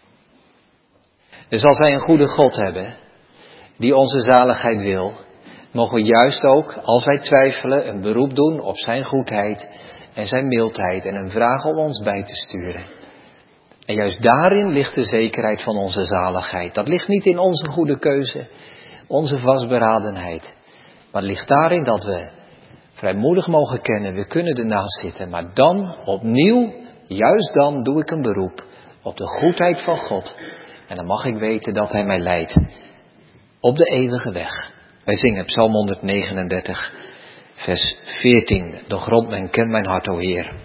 Dus als wij een goede God hebben, die onze zaligheid wil, mogen we juist ook, als wij twijfelen, een beroep doen op zijn goedheid en zijn mildheid en een vraag om ons bij te sturen. En juist daarin ligt de zekerheid van onze zaligheid. Dat ligt niet in onze goede keuze, onze vastberadenheid. Maar het ligt daarin dat we vrijmoedig mogen kennen, we kunnen ernaast zitten. Maar dan opnieuw, juist dan doe ik een beroep op de goedheid van God. En dan mag ik weten dat hij mij leidt op de eeuwige weg. Wij zingen Psalm honderdnegenendertig, vers veertien. Doorgrond mij en ken mijn hart, o Heer.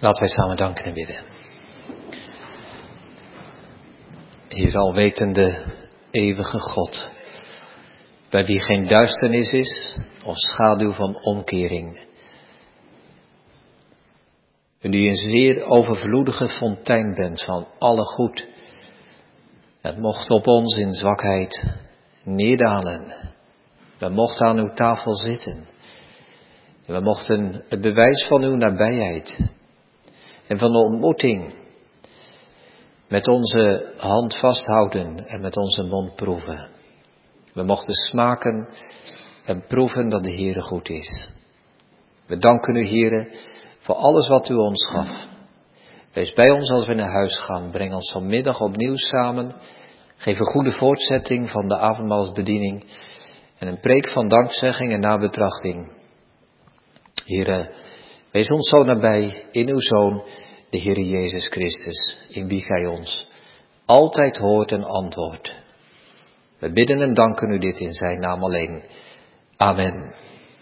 Laten wij samen danken en bidden. Heer alwetende, eeuwige God, bij wie geen duisternis is of schaduw van omkering. En die een zeer overvloedige fontein bent van alle goed. Het mocht op ons in zwakheid neerdalen. We mochten aan uw tafel zitten. En we mochten het bewijs van uw nabijheid en van de ontmoeting met onze hand vasthouden en met onze mond proeven. We mochten smaken en proeven dat de Heere goed is. We danken u, Heere, voor alles wat u ons gaf. Wees bij ons als we naar huis gaan. Breng ons vanmiddag opnieuw samen. Geef een goede voortzetting van de avondmaalsbediening en een preek van dankzegging en nabetrachting. Heere, wees ons zo nabij in uw Zoon, de Heere Jezus Christus, in wie gij ons altijd hoort en antwoordt. We bidden en danken u dit in zijn naam alleen. Amen.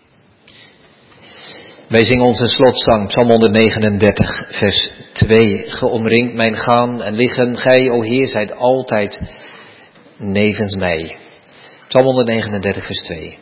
Wij zingen onze slotzang, Psalm honderdnegenendertig, vers twee. Geomringd mijn gaan en liggen, gij, o Heer, zijt altijd nevens mij. Psalm honderdnegenendertig, vers twee.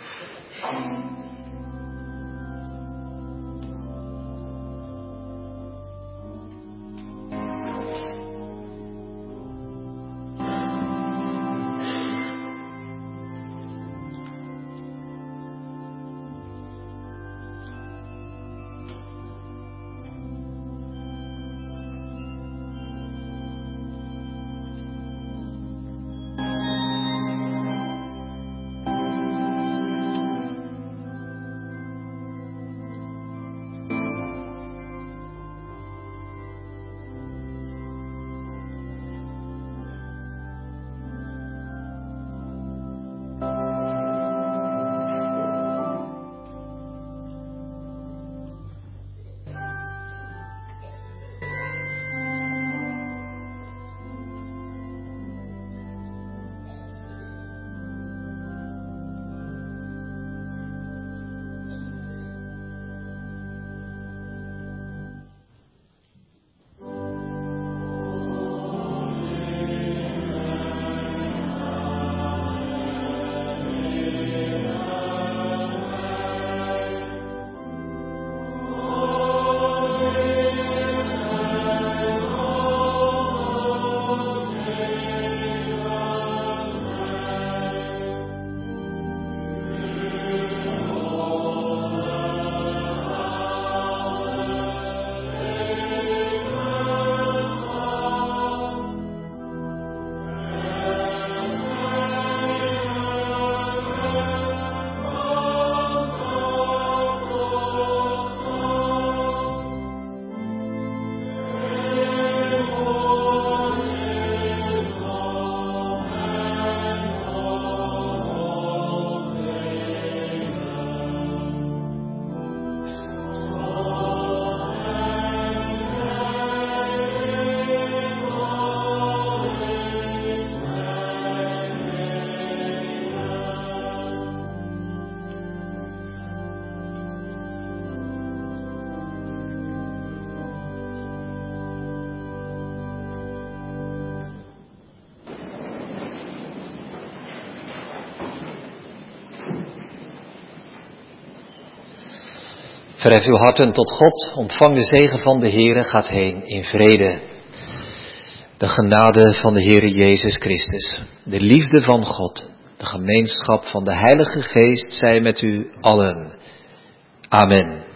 Verhef uw harten tot God, ontvang de zegen van de Heere, gaat heen in vrede. De genade van de Heere Jezus Christus, de liefde van God, de gemeenschap van de Heilige Geest zij met u allen. Amen.